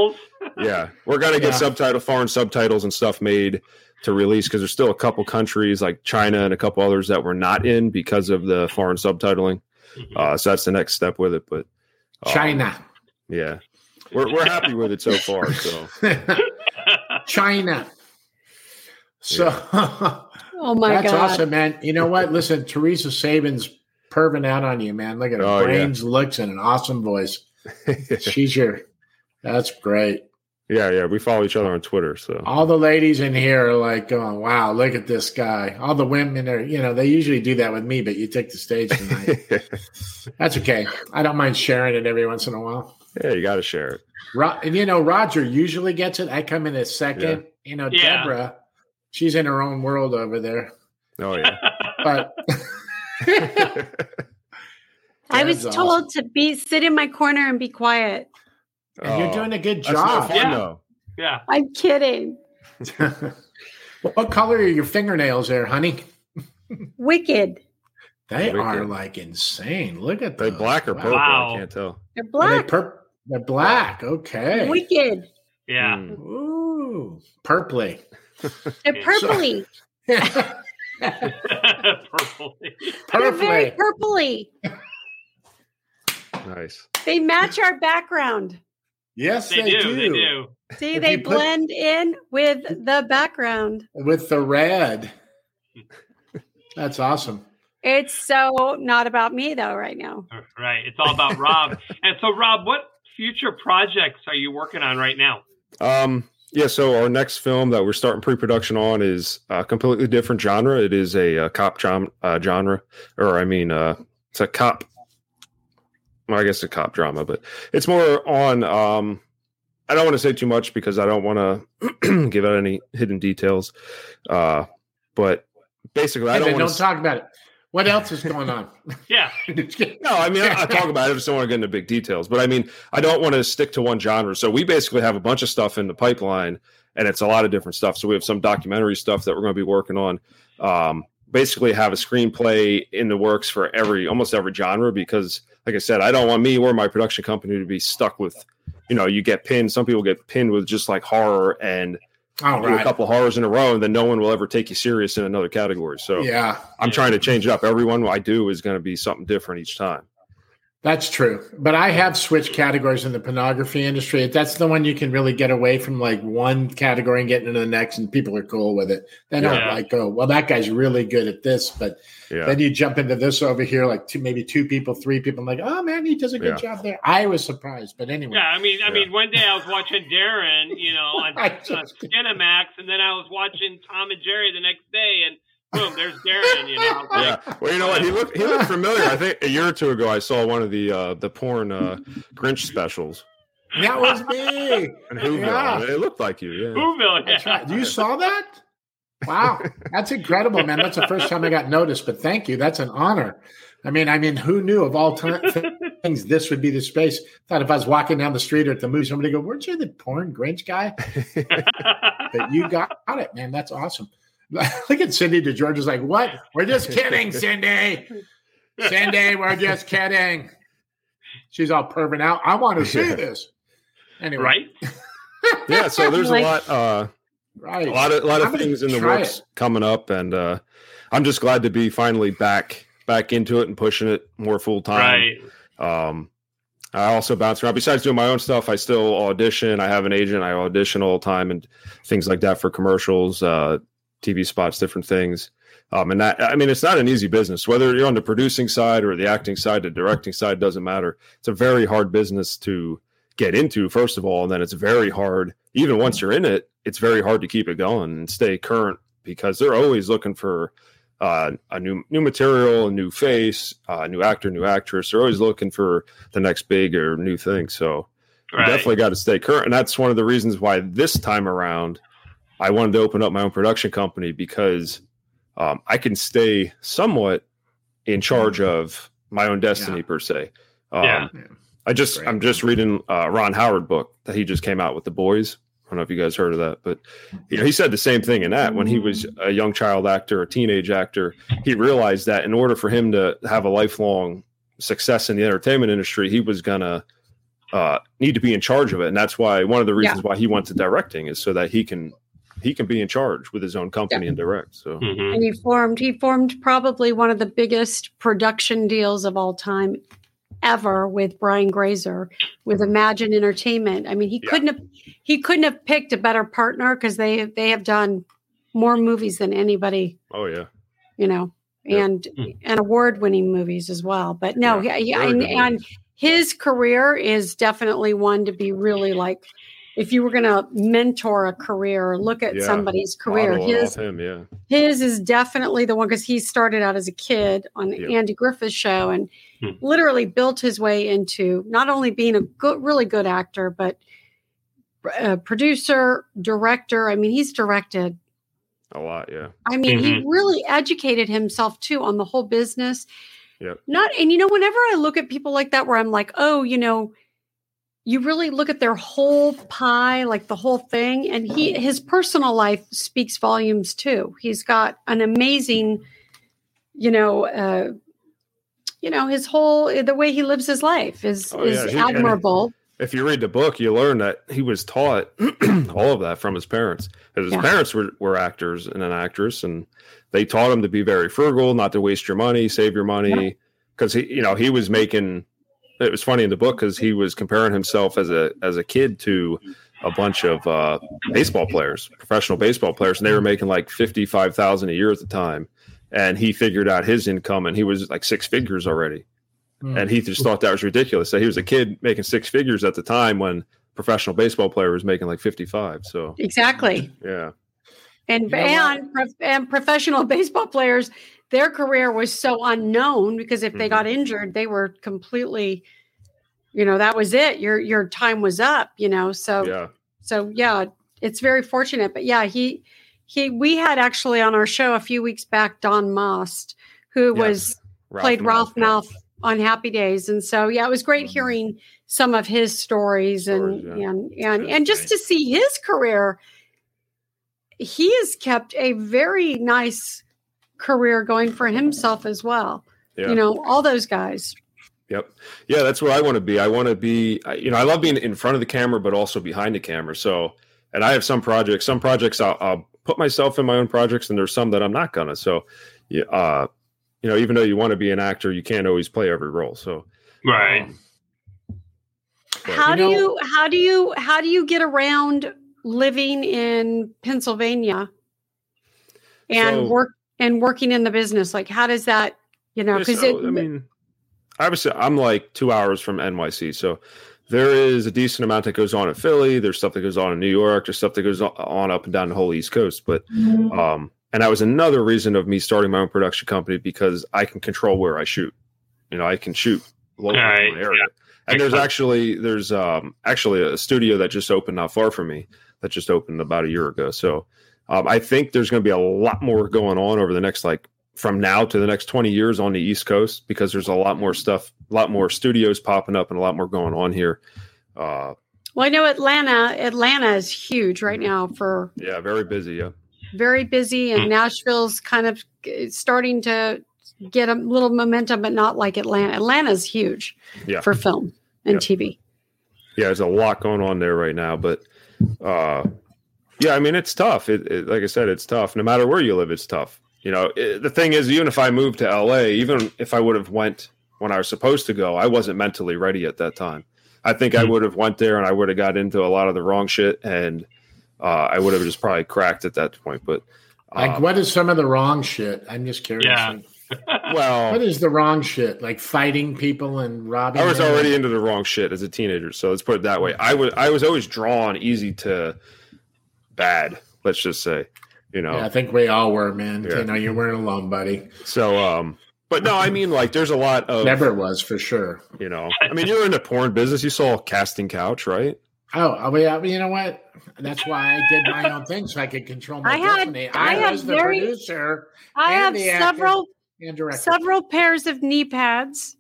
get foreign subtitles and stuff made to release, because there's still a couple countries like China and a couple others that we're not in because of the foreign subtitling. So that's the next step with it. But China, we're happy with it so far. So China. So oh my God, that's awesome, man. You know what? Listen, Teresa Sabin's perving out on you, man. Look at her brains, looks, and an awesome voice. That's great. Yeah. We follow each other on Twitter. So all the ladies in here are like going, wow, look at this guy. All the women are, they usually do that with me, but you take the stage tonight. That's okay. I don't mind sharing it every once in a while. Yeah, you got to share it. Roger usually gets it. I come in a second. Yeah. Deborah, she's in her own world over there. Oh, yeah. But I was told to sit in my corner and be quiet. And you're doing a good job. Yeah. I'm kidding. What color are your fingernails there, honey? Wicked. They are like insane. Look at them. They're black or purple. Wow. I can't tell. They're black. They're black. Okay. Wicked. Yeah. Ooh. Purpley. They're purpley. Purpley. They're very purpley. Nice. They match our background. Yes, they do. They do. See, they blend in with the background. With the red. That's awesome. It's so not about me, though, right now. Right. It's all about Rob. And so, Rob, what future projects are you working on right now? So our next film that we're starting pre-production on is a completely different genre. It is a cop genre, it's a cop. Well, I guess a cop drama, but it's more on. I don't want to say too much because I don't want to give out any hidden details. But basically, I don't talk about it. What else is going on? Yeah. No, I mean, I talk about it. I just don't want to get into big details. But I mean, I don't want to stick to one genre. So we basically have a bunch of stuff in the pipeline, and it's a lot of different stuff. So we have some documentary stuff that we're going to be working on. Basically have a screenplay in the works for almost every genre, because like I said, I don't want me or my production company to be stuck with, you get pinned. Some people get pinned with just like horror and do a couple horrors in a row, and then no one will ever take you serious in another category. So I'm trying to change it up. Every one I do is going to be something different each time. That's true. But I have switched categories in the pornography industry. That's the one you can really get away from like one category and get into the next, and people are cool with it. They don't well, that guy's really good at this, but then you jump into this over here, like maybe two people, three people. I'm like, oh man, he does a good job there. I was surprised, but anyway. Yeah, I mean, one day I was watching Darren, on Skinamax, and then I was watching Tom and Jerry the next day, and boom, there's Darren. Well, you know what? He looked familiar. I think a year or two ago, I saw one of the porn Grinch specials. That was me. In Whoville. Yeah. It looked like you. Yeah. Whoville. That's right. You saw that? Wow, that's incredible, man. That's the first time I got noticed. But thank you. That's an honor. I mean, who knew of all things this would be the space? Thought if I was walking down the street or at the movie, somebody go, "Weren't you the porn Grinch guy?" But you got it, man. That's awesome. Look at Cindy DeGeorge is like, what? We're just kidding, Cindy. Cindy, we're just kidding. She's all perving out. I want to see this. Anyway. Right? Yeah, so there's a lot a lot of things in the works coming up, and I'm just glad to be finally back into it and pushing it more full time. Right. I also bounce around. Besides doing my own stuff, I still audition. I have an agent. I audition all the time and things like that for commercials, TV spots, different things. And that, I mean, it's not an easy business, whether you're on the producing side or the acting side, the directing side, doesn't matter. It's a very hard business to get into, first of all, and then it's very hard. Even once you're in it, it's very hard to keep it going and stay current because they're always looking for a new material, a new face, new actor, new actress. They're always looking for the next big or new thing. So you definitely got to stay current. And that's one of the reasons why this time around I wanted to open up my own production company, because I can stay somewhat in charge of my own destiny per se. I'm just reading Ron Howard book that he just came out with, The Boys. I don't know if you guys heard of that, but he said the same thing in that. When he was a young child actor, a teenage actor, he realized that in order for him to have a lifelong success in the entertainment industry, he was going to need to be in charge of it. And that's why one of the reasons why he went to directing is so that he can be in charge with his own company and direct. So, and he formed probably one of the biggest production deals of all time ever with Brian Grazer with Imagine Entertainment. I mean, he couldn't have picked a better partner, because they have done more movies than anybody. Oh yeah, and award-winning movies as well. But no, and his career is definitely one to be really like. If you were going to mentor a career, look at somebody's career. His is definitely the one, because he started out as a kid on Andy Griffith's show and literally built his way into not only being a really good actor, but a producer, director. I mean, he's directed a lot. Yeah. I mean, he really educated himself too on the whole business. Yep. Whenever I look at people like that, where I'm like, oh, you really look at their whole pie, like the whole thing. And his personal life speaks volumes too. He's got an amazing, his whole, the way he lives his life is admirable. If you read the book, you learn that he was taught all of that from his parents. Because his parents were actors and an actress, and they taught him to be very frugal, not to waste your money, save your money. Because he was making. It was funny in the book because he was comparing himself as a kid to a bunch of baseball players, professional baseball players, and they were making like $55,000 a year at the time. And he figured out his income, and he was like six figures already. And he just thought that was ridiculous. So he was a kid making six figures at the time when professional baseball player was making like 55. So exactly, yeah. And professional baseball players, their career was so unknown, because if they got injured, they were completely, that was it. Your time was up, So it's very fortunate. But we had actually on our show a few weeks back, Don Most, who played Ralph Malph on Happy Days. And so, it was great hearing some of his stories and just to see his career. He has kept a very nice career going for himself as well. All those guys. Yep. Yeah, that's what I want to be. I want to be, I love being in front of the camera, but also behind the camera. So, and I have some projects I'll put myself in my own projects, and there's some that I'm not gonna. So, even though you want to be an actor, you can't always play every role. So, right. How do you get around living in Pennsylvania and working in the business? Like, how does that, because obviously I'm like 2 hours from NYC. So there is a decent amount that goes on in Philly. There's stuff that goes on in New York. There's stuff that goes on up and down the whole East Coast. But, and that was another reason of me starting my own production company, because I can control where I shoot. I can shoot local in my area. And there's actually a studio that just opened not far from me, that just opened about a year ago. So I think there's going to be a lot more going on over the next, from now to the next 20 years on the East Coast, because there's a lot more stuff, a lot more studios popping up, and a lot more going on here. Well, I know Atlanta is huge right now very busy. Yeah. Very busy. And Nashville's kind of starting to get a little momentum, but not like Atlanta. Atlanta's huge for film and TV. Yeah, there's a lot going on there right now, but it's tough. Like I said, it's tough. No matter where you live, it's tough. The thing is, even if I moved to LA, even if I would have went when I was supposed to go, I wasn't mentally ready at that time. I think I would have went there and I would have got into a lot of the wrong shit, and I would have just probably cracked at that point. But what is some of the wrong shit? I'm just curious. Yeah. Well, What is the wrong shit? Like fighting people and robbing? I was them? already into the wrong shit as a teenager, so let's put it that way. I was always drawn easy to bad. Let's just say, Yeah, I think we all were, man. Yeah. You weren't alone, buddy. So, but no, I mean, like, there's a lot of Never was for sure. I mean, you're in the porn business. You saw Casting Couch, right? Oh, you know what? That's why I did my own thing so I could control my destiny. I was the producer. I have the actor and director. several pairs of knee pads.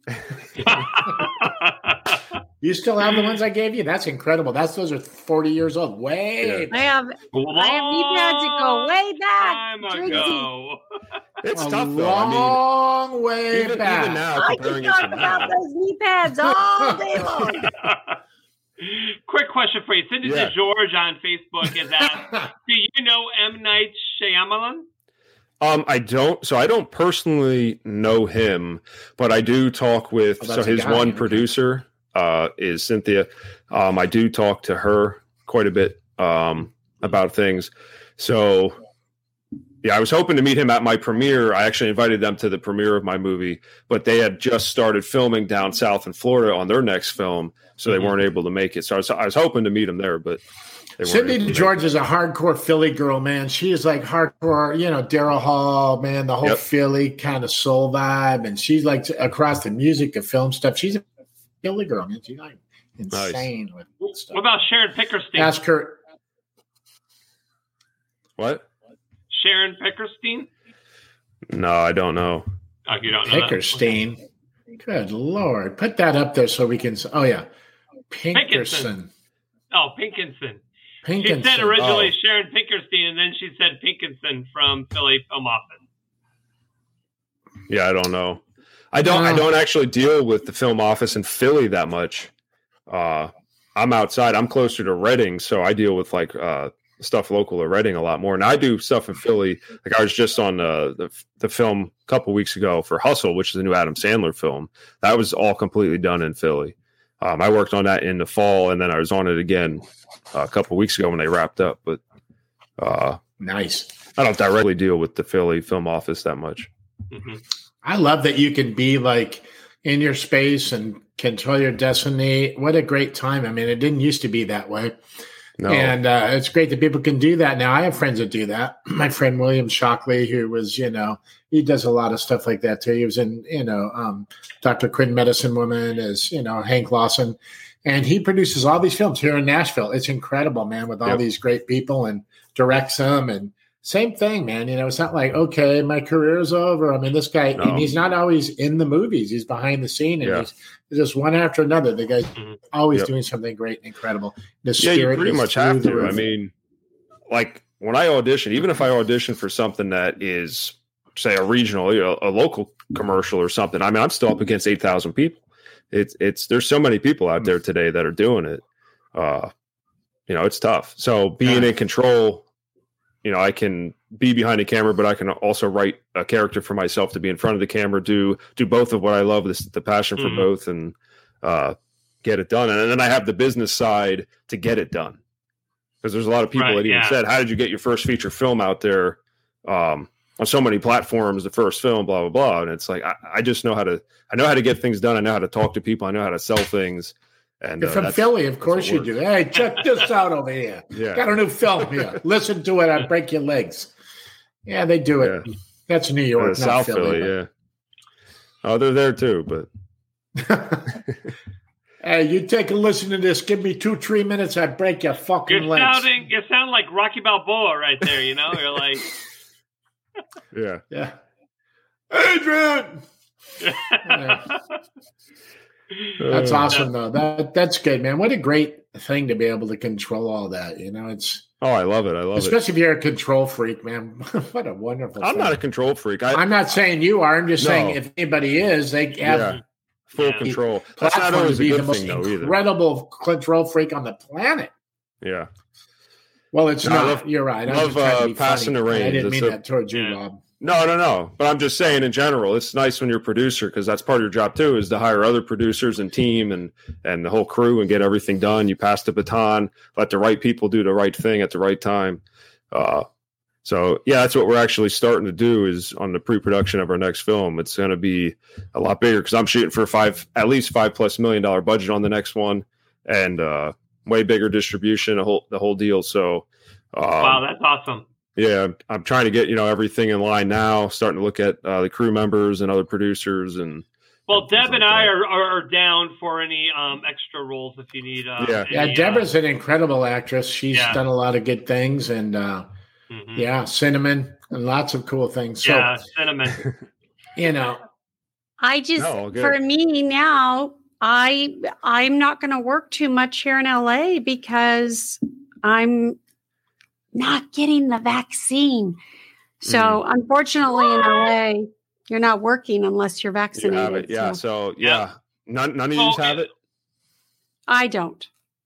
You still have the ones I gave you? That's incredible. Those are 40 years old. Way I have knee pads that go way back. Time ago. It's a tough, though. I long way mean, back. even now, I comparing can it talk to about now. those knee pads all day long. Quick question for you. Cindy DeGeorge on Facebook is asked, do you know M. Night Shyamalan? I don't personally know him, but I do talk with his one producer is Cynthia. I do talk to her quite a bit about things. So yeah, I was hoping to meet him at my premiere. I actually invited them to the premiere of my movie, but they had just started filming down south in Florida on their next film, so they weren't able to make it. So I was hoping to meet him there, but Cindy George is a hardcore Philly girl, man. She is like hardcore, Daryl Hall, man, the whole Philly kind of soul vibe. And she's like across the music, the film stuff. She's a Philly girl, man. She's like insane with stuff. What about Sharon Pickerstein? Ask her. What? Sharon Pickerstein? No, I don't know. Oh, you don't know Pickerstein. Good Lord. Put that up there so we can. Oh, yeah. Pinkerson. Oh, Pinkinson. Pinkinson. She said originally Sharon Pickerstein, and then she said Pinkinson from Philly Film Office. Yeah, I don't know. I don't actually deal with the film office in Philly that much. I'm outside. I'm closer to Reading, so I deal with like stuff local at Reading a lot more. And I do stuff in Philly. Like I was just on the film a couple weeks ago for Hustle, which is a new Adam Sandler film. That was all completely done in Philly. I worked on that in the fall, and then I was on it again a couple weeks ago when they wrapped up. But nice. I don't directly deal with the Philly film office that much. Mm-hmm. I love that you can be like in your space and control your destiny. What a great time. I mean, it didn't used to be that way. No. And it's great that people can do that now. I have friends that do that. My friend William Shockley, who was, he does a lot of stuff like that too. He was in, Dr. Quinn Medicine Woman as, Hank Lawson. And he produces all these films here in Nashville. It's incredible, man, with all these great people and directs them. And same thing, man. It's not like, okay, my career is over. I mean, this guy, he's not always in the movies. He's behind the scene, and he's just one after another. The guy's always doing something great and incrable. The spirit you pretty much have to. I mean, like when I audition, even if I audition for something that is, say, a regional, a local commercial or something, I mean, I'm still up against 8,000 people. There's so many people out there today that are doing it. It's tough. So being in control, I can be behind the camera, but I can also write a character for myself to be in front of the camera, do both of what I love, the passion for both, and get it done. And then I have the business side to get it done. Because there's a lot of people that even said, how did you get your first feature film out there on so many platforms, the first film, blah, blah, blah. And it's like, I just know how to get things done. I know how to talk to people. I know how to sell things. And you're from Philly, of course you do. Hey, check this out over here. Got a new film here. Listen to it. I break your legs. Yeah, they do it. Yeah. That's New York, not South Philly. Yeah. Oh, they're there too, but. Hey, you take a listen to this. Give me 2-3 minutes. I break your fucking legs. You sound like Rocky Balboa right there. You're like. Yeah. Adrian. That's awesome, though. That's good, man. What a great thing to be able to control all that. It's. Oh, I love it. Especially if you're a control freak, man. What a wonderful I'm thing. not a control freak. I'm not saying you are. I'm just saying if anybody is, they have full control. That's not always a good thing, though, either. Incredible control freak on the planet. Yeah. Well, it's not. You're right. I love passing the reins. I didn't mean that towards you, Rob. No. But I'm just saying in general, it's nice when you're a producer because that's part of your job too, is to hire other producers and team and the whole crew and get everything done. You pass the baton, let the right people do the right thing at the right time. So yeah, that's what we're actually starting to do is on the pre-production of our next film. It's going to be a lot bigger because I'm shooting for at least $5+ million budget on the next one, and way bigger distribution, the whole deal. So wow, that's awesome. Yeah, I'm trying to get everything in line now. Starting to look at the crew members and other producers and. Well, Deb and I are down for any extra roles if you need. Deborah's an incredible actress. She's done a lot of good things, and Cinnamon and lots of cool things. So, yeah, Cinnamon. I just for me now, I'm not going to work too much here in LA because I'm not getting the vaccine. So unfortunately, in LA. You're not working unless you're vaccinated. You have it. None of you have it? I don't.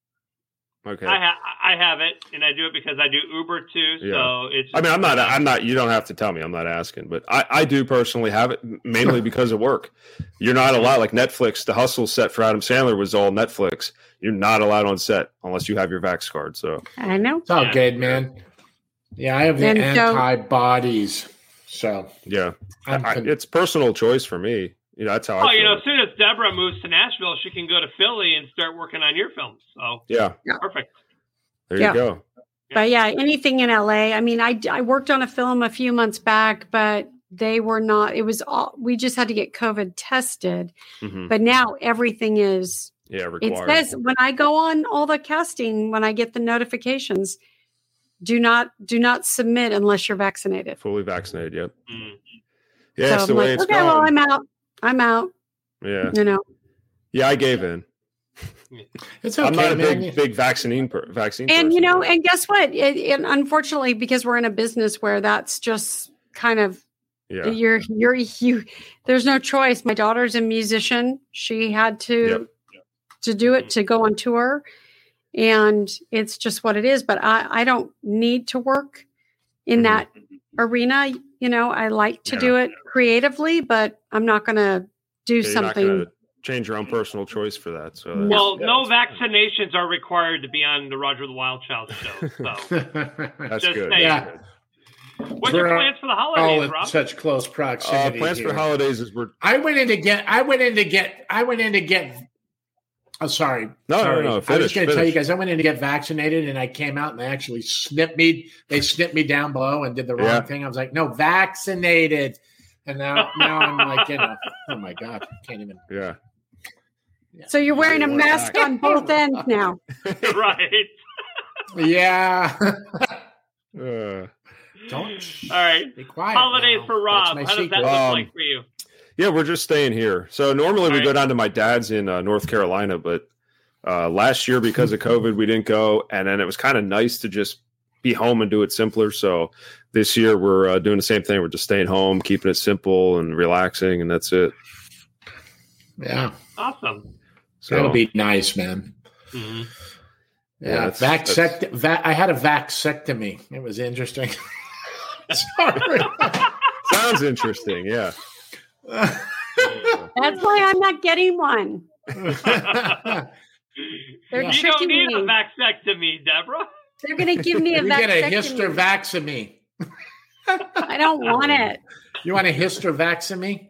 Okay. I have it, and I do it because I do Uber too. Yeah. So it's. I'm not. You don't have to tell me. I'm not asking, but I do personally have it mainly because of work. You're not allowed, like Netflix. The Hustle set for Adam Sandler was all Netflix. You're not allowed on set unless you have your Vax card. So I know. It's all good, man. Yeah, I have the antibodies. So yeah, it's personal choice for me. That's how. As soon as Deborah moves to Nashville, she can go to Philly and start working on your films. So yeah. Perfect. There you go. But anything in LA. I mean, I worked on a film a few months back, but they were not. It was all. We just had to get COVID tested, but now everything is. Yeah, required. It says when I go on all the casting, when I get the notifications. Do not submit unless you're vaccinated. Fully vaccinated, yep. Yeah, that's the way it's okay, going. well, I'm out. Yeah. Yeah, I gave in. It's okay, I'm not a big vaccine and person. And guess what? Unfortunately, because we're in a business where that's just kind of you. There's no choice. My daughter's a musician. She had to do it to go on tour. And it's just what it is. But I don't need to work in that arena. I like to do it creatively, but I'm not going to do something. Not gonna change your own personal choice for that. So no vaccinations are required to be on the Roger the Wild Child show. So that's just good. saying. Yeah. What's your plans for the holidays, Rob? Such close proximity. Plans for holidays is I went in to get. Oh, sorry. No. I was just going to tell you guys, I went in to get vaccinated and I came out and they actually snipped me. They snipped me down below and did the wrong thing. I was like, no, vaccinated. And now I'm like, oh my God, I can't even. Yeah. So you're wearing a mask on both ends now. Right. Yeah. All Don't. right. Be quiet. Holidays now. for Rob. How does that look like for you? Yeah, we're just staying here. So normally we go down to my dad's in North Carolina, but last year because of COVID, we didn't go. And then it was kind of nice to just be home and do it simpler. So this year we're doing the same thing. We're just staying home, keeping it simple and relaxing, and that's it. Yeah. Awesome. So that'll be nice, man. Mm-hmm. Yeah. I had a vaxectomy. It was interesting. Sorry. Sounds interesting. Yeah. That's why I'm not getting one. You don't need a vaxectomy, Deborah. They're going to give me a vaxectomy. You get a hystervaxomy. I don't want it. You want a hystervaxomy?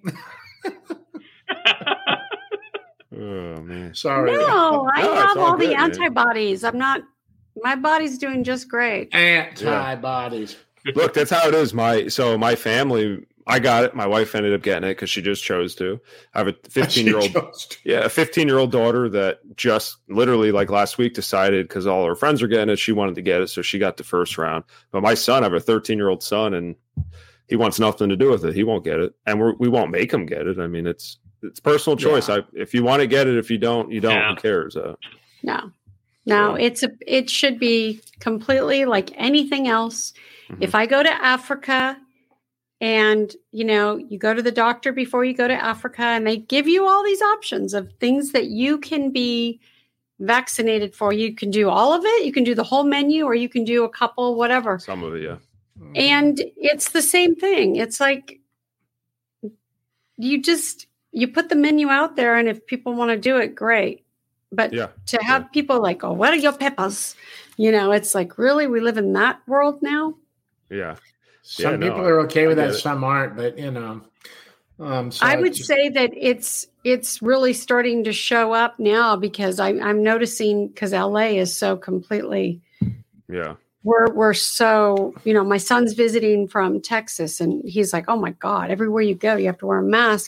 Oh man, sorry. No, I have all the good, antibodies. I'm not. My body's doing just great. Antibodies. Look, that's how it is. My family. I got it. My wife ended up getting it because she just chose to. I have a 15-year-old. A 15-year-old daughter that just literally like last week decided because all her friends are getting it, she wanted to get it, so she got the first round. But my son, I have a 13-year-old son, and he wants nothing to do with it. He won't get it, and we won't make him get it. I mean, it's personal choice. Yeah. If you want to get it, if you don't, you don't. Who cares? No. It should be completely like anything else. Mm-hmm. If I go to Africa. And, you go to the doctor before you go to Africa and they give you all these options of things that you can be vaccinated for. You can do all of it. You can do the whole menu or you can do a couple, whatever. Some of it, yeah. And it's the same thing. It's like you put the menu out there and if people want to do it, great. But to have people like, oh, what are your peppers? It's like, really? We live in that world now? Yeah. Some people are okay with that, some aren't, but so I would say that it's really starting to show up now because I'm noticing because LA is so completely. Yeah. We're so, my son's visiting from Texas and he's like, oh my God, everywhere you go, you have to wear a mask.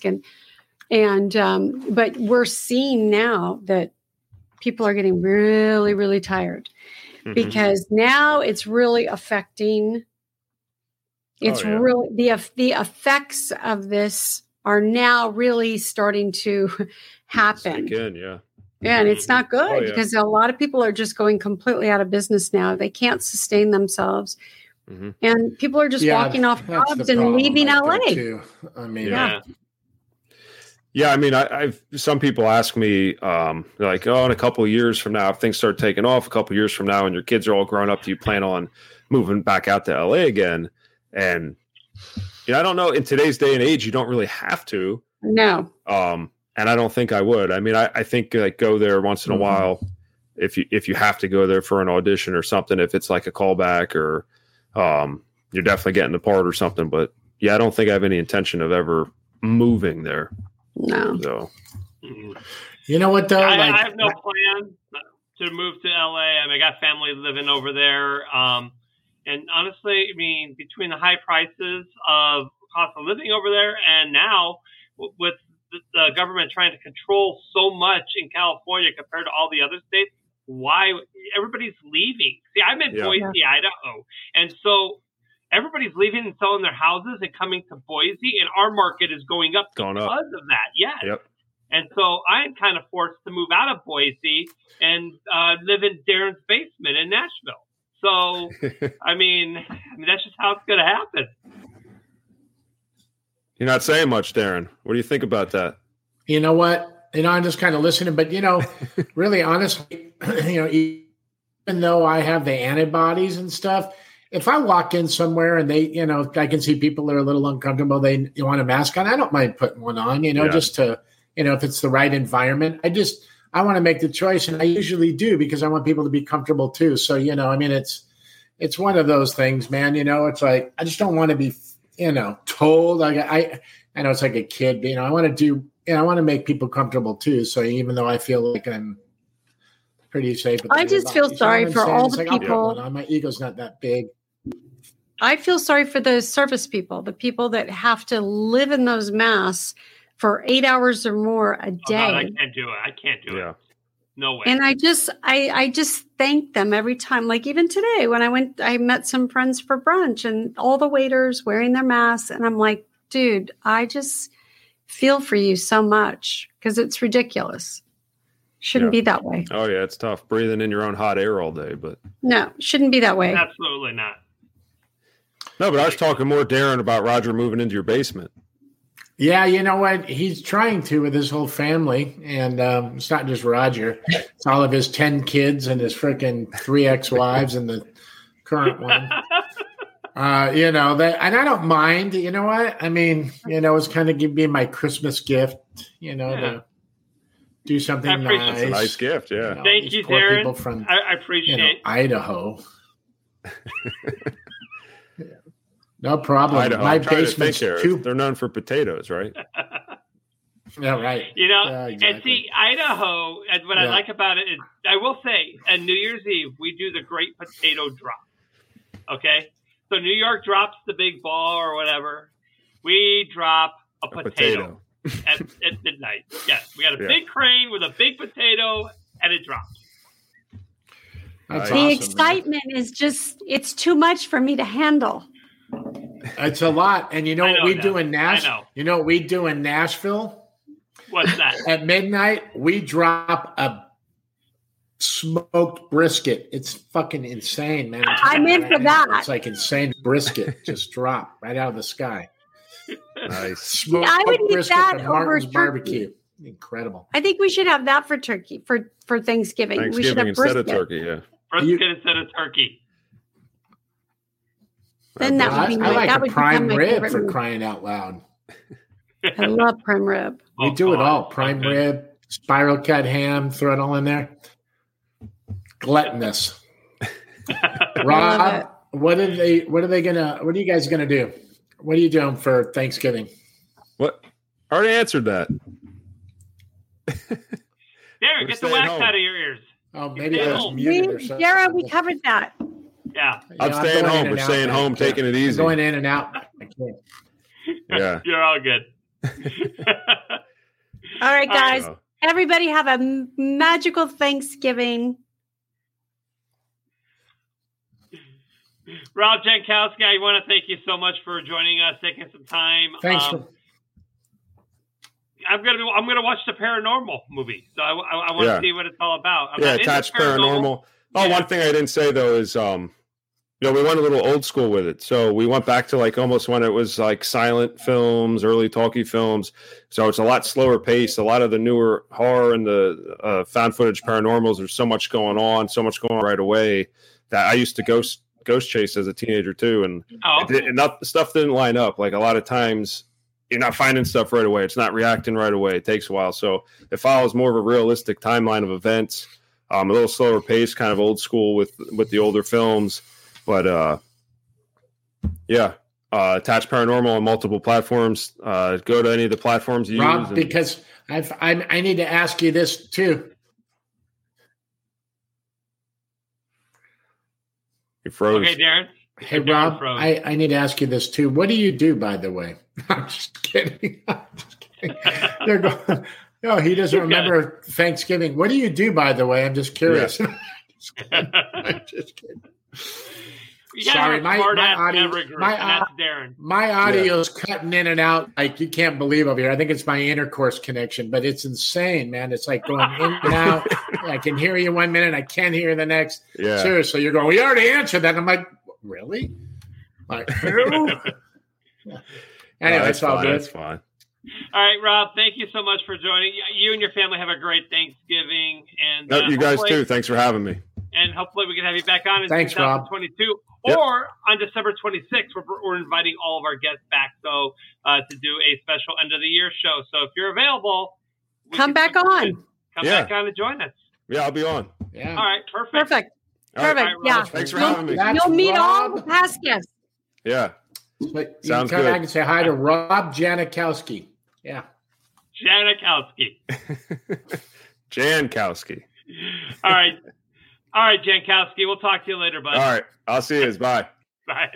But we're seeing now that people are getting really, really tired because now it's really affecting. Really, the effects of this are now really starting to happen. Again, yeah. Yeah, and it's not good because a lot of people are just going completely out of business now. They can't sustain themselves. And people are just walking off jobs and leaving LA. Too. I mean, Yeah, I mean, I've some people ask me, like, in a couple of years from now, if things start taking off, a couple of years from now, and your kids are all grown up, do you plan on moving back out to LA again? And I don't know. In today's day and age, you don't really have to. No. And I don't think I would. I mean, I think like go there once in a while if you have to go there for an audition or something. If it's like a callback or you're definitely getting the part or something. But yeah, I don't think I have any intention of ever moving there. No. So, you know what though? I have no plan to move to LA. I mean, I got family living over there. And honestly, I mean, between the high prices of cost of living over there and now with the government trying to control so much in California compared to all the other states, why everybody's leaving? See, I'm in Boise, Idaho. And so everybody's leaving and selling their houses and coming to Boise, and our market is going up because of that. Yes. Yep. And so I'm kind of forced to move out of Boise and live in Darren's basement in Nashville. So, I mean, that's just how it's going to happen. You're not saying much, Darren. What do you think about that? You know what? I'm just kind of listening, but really honestly, even though I have the antibodies and stuff, if I walk in somewhere and they, I can see people that are a little uncomfortable, they want a mask on, I don't mind putting one on, just to, if it's the right environment. I want to make the choice, and I usually do because I want people to be comfortable too. So, it's one of those things, man. It's like I just don't want to be, told. I know it's like a kid, but I want to make people comfortable too. So even though I feel like I'm pretty safe, I just feel sorry for all the people. My ego's not that big. I feel sorry for the service people, the people that have to live in those masks for 8 hours or more a day. Oh, God, I can't do it. No way. And I just thank them every time. Like even today when I met some friends for brunch and all the waiters wearing their masks. And I'm like, dude, I just feel for you so much because it's ridiculous. Shouldn't be that way. Oh yeah. It's tough breathing in your own hot air all day, but no, shouldn't be that way. Absolutely not. No, but I was talking more, Darren, about Roger moving into your basement. Yeah, you know what? He's trying to with his whole family. And it's not just Roger. It's all of his 10 kids and his freaking 3 ex-wives and the current one. And I don't mind. You know what? I mean, it's kind of be my Christmas gift, to do something nice. It's a nice gift, yeah. Thank you, Darren. People from, I appreciate Idaho. No problem. Idaho. My basement's they're known for potatoes, right? Yeah, right. Exactly. And see, Idaho, and what I like about it is, I will say, at New Year's Eve, we do the Great Potato Drop. Okay? So New York drops the big ball or whatever. We drop a potato. At midnight. Yes. We got a big crane with a big potato, and it drops. That's the awesome, excitement is just, it's too much for me to handle. It's a lot. And you know what we do in Nashville? You know what we do in Nashville? What's that? At midnight, we drop a smoked brisket. It's fucking insane, man. I'm in for that. It's like insane brisket just drop right out of the sky. Nice. Smoked I would eat brisket that from over Martin's turkey. Barbecue. Incredible. I think we should have that for turkey, for Thanksgiving. We should have instead brisket. of turkey, yeah. Brisket instead of turkey. Then that would be I like that a would prime become my rib favorite for meat. crying out loud. I love prime rib. We do it all. Prime rib, spiral cut ham, throw it all in there. Gluttonous. Rob, What are you guys gonna do? What are you doing for Thanksgiving? What? I already answered that. There, get the wax out of your ears. Oh, maybe I was muted or something. Yara, we covered that. Yeah. I'm staying home. We're staying home, taking it easy. I'm going in and out. I can't. Yeah. You're all good. All right, guys. Everybody have a magical Thanksgiving. Rob Jankowski, I want to thank you so much for joining us, taking some time. Thanks. I'm gonna watch the Paranormal movie, so I want to see what it's all about. Attached Paranormal. Oh, one thing I didn't say though is, we went a little old school with it. So we went back to like almost when it was like silent films, early talkie films. So it's a lot slower pace. A lot of the newer horror and the found footage paranormals. There's so much going on right away that I used to ghost chase as a teenager too, and stuff didn't line up. Like a lot of times, you're not finding stuff right away. It's not reacting right away. It takes a while. So it follows more of a realistic timeline of events. A little slower pace, kind of old school with the older films. But Attached Paranormal on multiple platforms. Go to any of the platforms you use. Because I need to ask you this too. You froze. Okay, Darren. Hey, Rob, I need to ask you this too. What do you do, by the way? I'm just kidding. They're going, no, he doesn't remember Thanksgiving. What do you do, by the way? I'm just curious. Yeah. I'm just kidding. Sorry, my audio's cutting in and out like you can't believe over here. I think it's my intercourse connection, but it's insane, man. It's like going in and out. I can hear you 1 minute, I can't hear the next. Yeah. Seriously, you're going, we already answered that. I'm like, really? Like, who? Anyway, it's all good. That's fine. All right, Rob, thank you so much for joining. You and your family have a great Thanksgiving. And you guys too. Thanks for having me. And hopefully we can have you back on in 2022. Rob. Or on December 26th, we're inviting all of our guests back to do a special end of the year show. So if you're available, come back on. Come back on and join us. Yeah, I'll be on. Yeah. All right, perfect. Perfect. Right, Thanks for having me. You'll meet all the past guests. Yeah. But you Sounds can come good. back and say hi to Rob Janikowski. Yeah. Janikowski. Jankowski. All right, Jankowski. We'll talk to you later, bud. All right. I'll see you. Bye. Bye.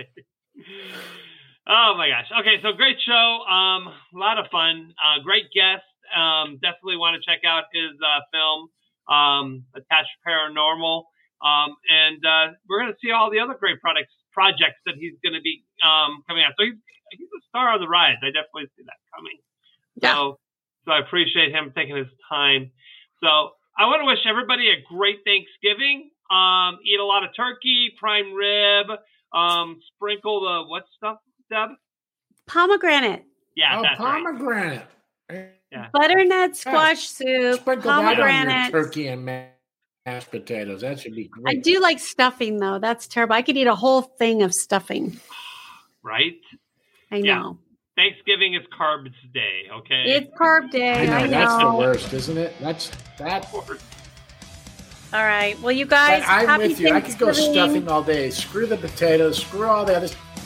Oh my gosh. Okay, so great show. A lot of fun. Great guest. Definitely want to check out his film, Attached Paranormal. And we're going to see all the other great projects that he's going to be coming out. So he's a star on the rise. I definitely see that coming. Yeah. So I appreciate him taking his time. So I want to wish everybody a great Thanksgiving. Eat a lot of turkey, prime rib, sprinkle the what stuff, Deb? Pomegranate. Yeah, that's pomegranate. Right. Yeah. Butternut squash soup, Sprinkle that on pomegranate. your turkey and mashed potatoes. That should be great. I do like stuffing, though. That's terrible. I could eat a whole thing of stuffing. Right? I know. Thanksgiving is carbs day, okay? It's carb day. I know. That's the worst, isn't it? That's that. All right. Well, you guys, I'm happy with you. I could go Thanksgiving. stuffing all day. Screw the potatoes. Screw all the other.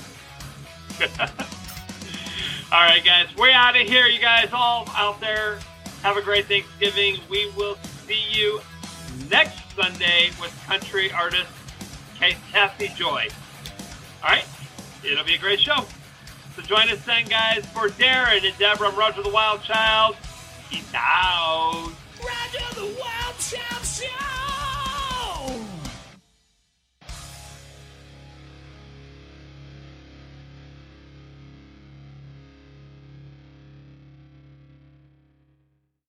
All right, guys. We're out of here. You guys all out there, have a great Thanksgiving. We will see you next Sunday with country artist Kathy Joy. All right? It'll be a great show. So join us then, guys. For Darren and Deborah, I'm Roger the Wild Child. Peace out. Roger the Wild Child Show.